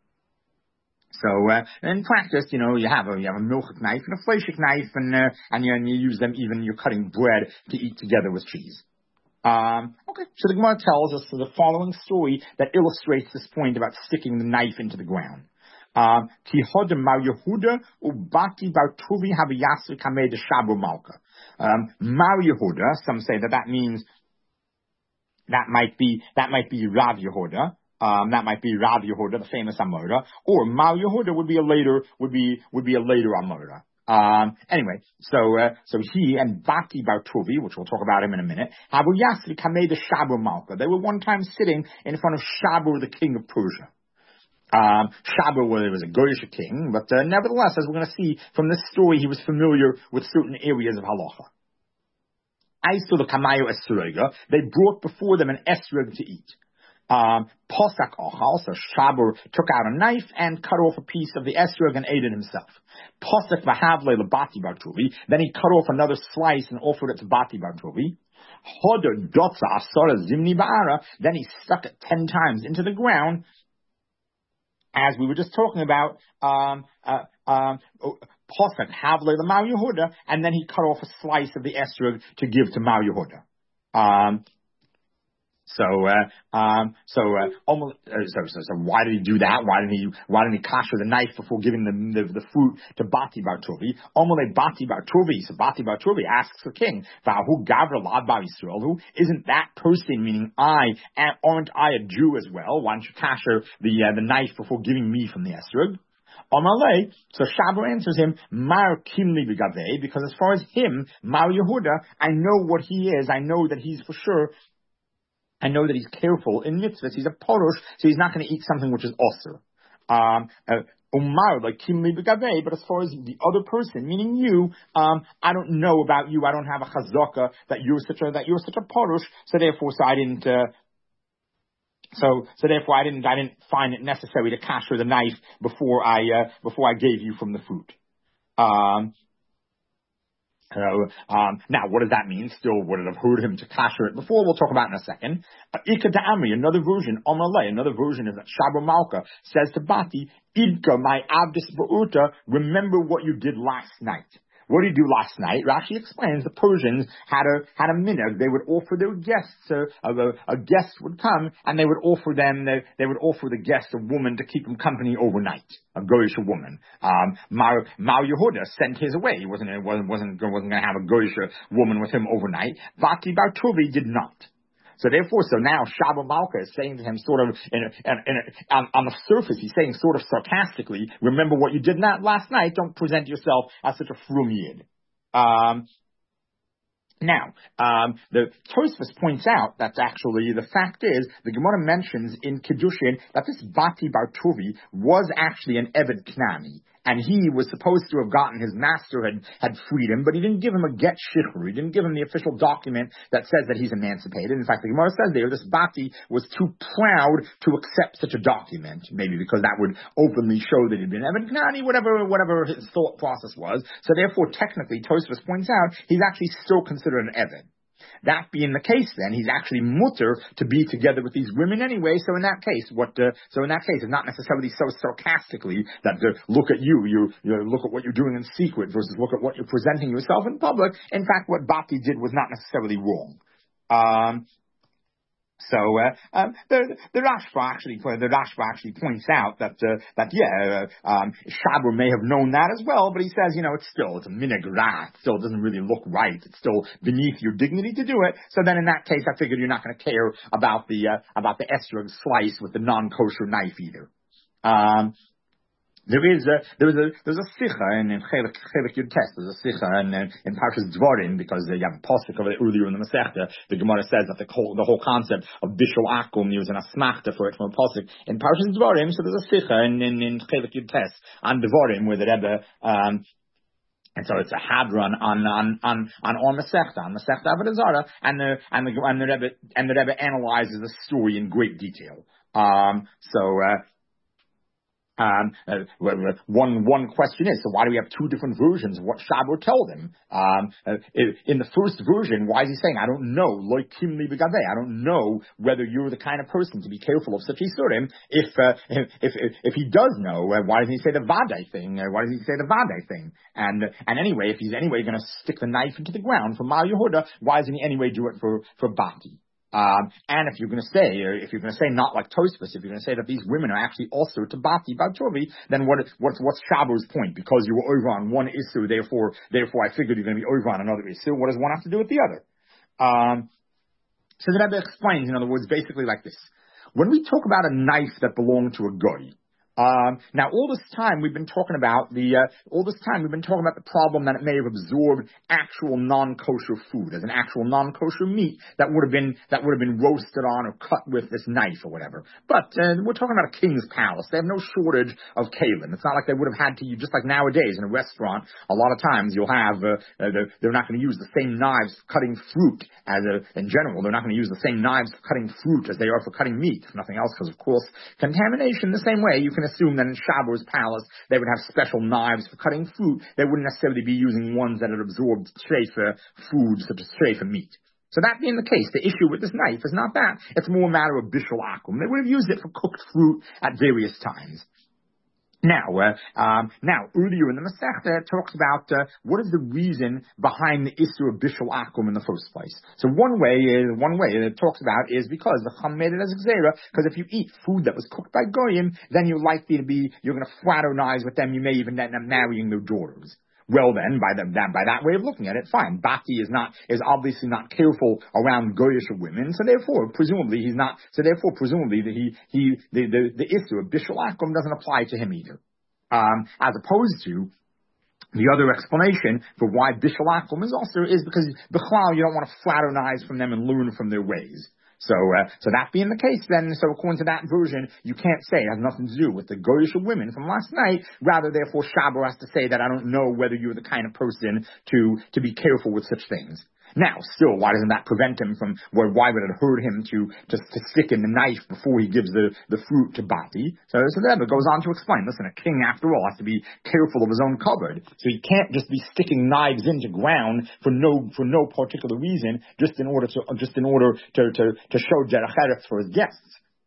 So, uh, in practice, you know, you have a, you have a milchik knife and a fleishik knife, and, uh, and you, and you use them even you're cutting bread to eat together with cheese. Um, okay, so the Gemara tells us the following story that illustrates this point about sticking the knife into the ground. Um, Kihod Mar Yehuda ubati bar Tuvi haviyasri kamei de shabu malka. Um, Mar Yehuda, some say that that means, that might be, that might be Rav Yehuda. Um, that might be Rav Yehuda, the famous Amora, or Mal Yehuda would be a later, would be, would be a later Amora. Um, anyway, so, uh, so he and Bati bar Tuvi, which we'll talk about him in a minute, Habu Yasri Kamei de Shabu Malka. They were one time sitting in front of Shabu, the king of Persia. Um, Shabu was a Goyish king, but, uh, nevertheless, as we're going to see from this story, he was familiar with certain areas of halacha. Aistu the Kamayo Esrega, they brought before them an esrog to eat. Um, Posak Ochal, so Shabur took out a knife and cut off a piece of the esrog and ate it himself. Posak Vahavle Labati Bartuvi, then he cut off another slice and offered it to Bati Bartuvi. Hoder Dotza Asora Zimni Ba'ara, then he stuck it ten times into the ground, as we were just talking about, um, uh, um, Posak Havle the Mar Yehuda, and then he cut off a slice of the esrog to give to Mar Yehuda. Um, So, uh, um, so, uh, almost, uh, so, so, so, why did he do that? Why didn't he, why didn't he kasher the knife before giving the, the, the fruit to Bati Bar Tuvi? Omole Bati Bar Tuvi. So Bati Bar Tuvi asks the king, Vahu Gavra Lad Bar Yisrael, who isn't that person, meaning I, aren't I a Jew as well? Why don't you kasher the, uh, the knife before giving me from the esrog? Amalei, so Shabu answers him, Mar Kimli B'Gavei, because as far as him, Mar Yehuda, I know what he is. I know that he's for sure, I know that he's careful in mitzvahs. He's a porush, so he's not going to eat something which is osir. Um, uh, Umar, like Kimli B'Gavei, but as far as the other person, meaning you, um, I don't know about you. I don't have a chazaka that you're such a, that you're such a porush, so therefore, so I didn't, uh, So, so therefore, I didn't, I didn't find it necessary to kasher the knife before I, uh, before I gave you from the food. Um, so, um, now, what does that mean? Still, would it have hurt him to kasher it before? We'll talk about in a second. Uh, Ika Amri, another version, Amalei, another version is that Shabu Malka says to Bati, Idka, my abdis ba'uta, remember what you did last night. What did he do last night? Rashi explains the Persians had a had a minhag. They would offer their guests, a, a, a guest would come, and they would offer them, they, they would offer the guest a woman to keep him company overnight, a Goyish woman. Um, Mar, Mar Yehuda sent his away. He wasn't, wasn't, wasn't, wasn't going to have a Goyish woman with him overnight. Vati Bar Tuvi did not. So therefore, so now Shabu Malka is saying to him sort of, in a, in a, in a, on, on the surface, he's saying sort of sarcastically, remember what you did not last night, don't present yourself as such a frum yid. Um, Now, um, the Tosfos points out that actually the fact is the Gemara mentions in Kiddushin that this Bati Bar Tuvi was actually an Eved Knani, and he was supposed to have gotten his master had had freed him, but he didn't give him a get shichur. He didn't give him the official document that says that he's emancipated. In fact, the Gemara says there this Bati was too proud to accept such a document, maybe because that would openly show that he'd been Eved Knani, whatever whatever his thought process was. So therefore, technically, Tosfos points out he's actually still considered an Eved. That being the case, then he's actually mutter to be together with these women anyway. So in that case, what? Uh, so in that case, it's not necessarily so sarcastically that uh, look at you, you, you know, look at what you're doing in secret versus look at what you're presenting yourself in public. In fact, what Bati did was not necessarily wrong. Um, So uh, um, the the Rashba actually the Rashba actually points out that uh, that yeah uh, um, Shabu may have known that as well, but he says you know it's still it's a minhag ra, it still doesn't really look right, it's still beneath your dignity to do it. So then in that case, I figured you're not going to care about the uh, about the esrog slice with the non-kosher knife either. Um, There is a there is a there's a sicha in in Chelik Chelik Yud Tes. There's a sicha in in Parshas Dvarim because uh, you have a pasuk of it earlier in the Masechta. The Gemara says that the whole the whole concept of bishul akum using a smachta for it from a pasuk in Parshas Dvarim. So there's a sicha in in, in Chelik Yud Tes on Dvarim where the Rebbe um. And so it's a hadron on on on on our Masechta, on Masechta Avodah Zarah, and the and the and the Rebbe and the Rebbe analyzes the story in great detail. Um. So. Uh, Um, uh, one one question is, so why do we have two different versions of what Shabu told him? Um, uh, in the first version, why is he saying, I don't know, like Kimli Begadeh, I don't know whether you're the kind of person to be careful of such Isurim. If, uh, if, if, if he does know, uh, why doesn't he say the Vadai thing? Uh, why doesn't he say the Vadai thing? And, uh, and anyway, if he's anyway going to stick the knife into the ground for Mar Yehuda, why doesn't he anyway do it for, for Bati? Um, and if you're going to say, or if you're going to say not like Tosfos, if you're going to say that these women are actually also to Bati Batovi, then what, what's, what's Shabu's point? Because you were over on one issue, therefore, therefore I figured you're going to be over on another issue. What does one have to do with the other? Um, so the Rebbe explains, in other words, basically like this. When we talk about a knife that belonged to a goy, Um, now, all this time we've been talking about the uh, all this time we've been talking about the problem that it may have absorbed actual non-kosher food as an actual non-kosher meat that would have been that would have been roasted on or cut with this knife or whatever. But uh, we're talking about a king's palace; they have no shortage of kalim. It's not like they would have had to use, just like nowadays in a restaurant. A lot of times you'll have uh, uh, the, they're not going to use the same knives for cutting fruit as a, in general. They're not going to use the same knives for cutting fruit as they are for cutting meat, if nothing else, because of course contamination. The same way you can assume that in Shabu's palace they would have special knives for cutting fruit. They wouldn't necessarily be using ones that had absorbed treifa food, such as treifa meat. So that being the case, the issue with this knife is not that. It's more a matter of bishul akum. They would have used it for cooked fruit at various times. Now, uh, um, now earlier in the Masechta it talks about uh, what is the reason behind the issue of bishul akum in the first place. So one way is one way that it talks about is because the Chum made it as a gzeira. Because if you eat food that was cooked by goyim, then you're likely to be you're going to fraternize with them. You may even end up marrying their daughters. Well then, by the, that, by that way of looking at it, fine. Bati is not, is obviously not careful around goyish women, so therefore, presumably he's not, so therefore, presumably that he, he, the, the, the issue of bishul akum doesn't apply to him either. Um, as opposed to, the other explanation for why bishul akum is also, is because, b'chlal, you don't want to fraternize from them and learn from their ways. So, uh, so that being the case, then, so according to that version, you can't say it has nothing to do with the goyish women from last night. Rather, therefore, Shabu has to say that I don't know whether you're the kind of person to to be careful with such things. Now, still, why doesn't that prevent him from, well, why would it hurt him to just to stick in the knife before he gives the, the fruit to Bati? So, so then it goes on to explain, listen, a king, after all, has to be careful of his own cupboard. So he can't just be sticking knives into ground for no, for no particular reason, just in order to, just in order to, to, to show derech eretz for his guests.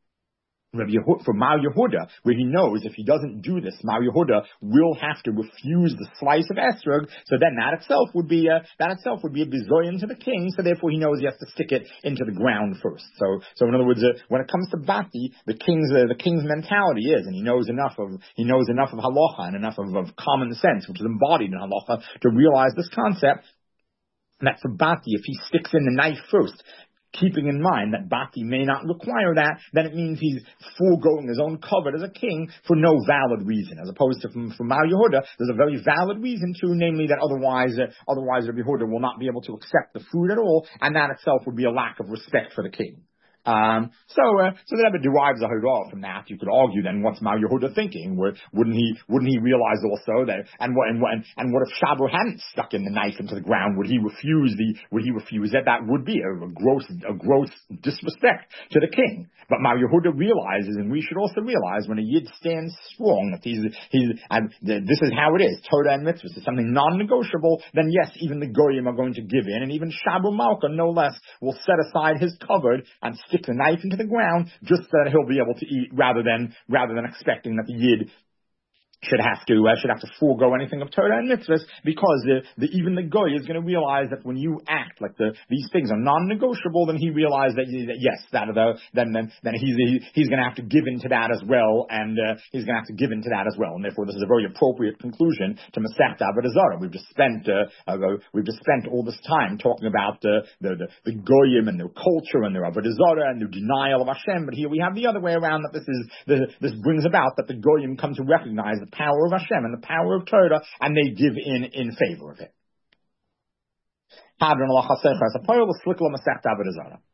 For Mar Yehuda, where he knows if he doesn't do this, Mar Yehuda will have to refuse the slice of esrog. So then that itself would be a, that itself would be a bizoyan to the king. So therefore he knows he has to stick it into the ground first. So, so in other words, uh, when it comes to Bati, the king's uh, the king's mentality is, and he knows enough of he knows enough of halacha and enough of, of common sense, which is embodied in halacha, to realize this concept that for Bati, if he sticks in the knife first, keeping in mind that Bati may not require that, then it means he's foregoing his own covet as a king for no valid reason, as opposed to from, from Mar Yehuda, there's a very valid reason to, namely that otherwise, uh, otherwise Rabbi Yehuda will not be able to accept the food at all, and that itself would be a lack of respect for the king. Um, so, uh, so the Rebbe derives a hurrah from that. You could argue then, what's Mar Yehuda thinking? Where, wouldn't he, wouldn't he realize also that, and what, and what, and, and what if Shabu hadn't stuck in the knife into the ground? Would he refuse the, would he refuse that? That would be a, a gross, a gross disrespect to the king. But Mar Yehuda realizes, and we should also realize, when a Yid stands strong, that he's, he's, and this is how it is, Torah and mitzvahs, it's something non-negotiable, then yes, even the Goyim are going to give in, and even Shabu Malka, no less, will set aside his cupboard and stick the knife into the ground just so that he'll be able to eat, rather than rather than expecting that the Yid should have to uh, should have to forego anything of Torah and mitzvahs, because the, the even the goy is going to realize that when you act like the these things are non-negotiable, then he realized that, that yes, that the, then then then he's he, he's going to have to give into that as well, and uh, he's going to have to give into that as well, and therefore this is a very appropriate conclusion to Masechta Avodah Zarah. We've just spent uh, uh, we've just spent all this time talking about uh, the, the the goyim and their culture and their Avodah Zarah and their denial of Hashem, but here we have the other way around, that this is the, this brings about that the goyim come to recognize the power of Hashem and the power of Torah, and they give in in favor of it.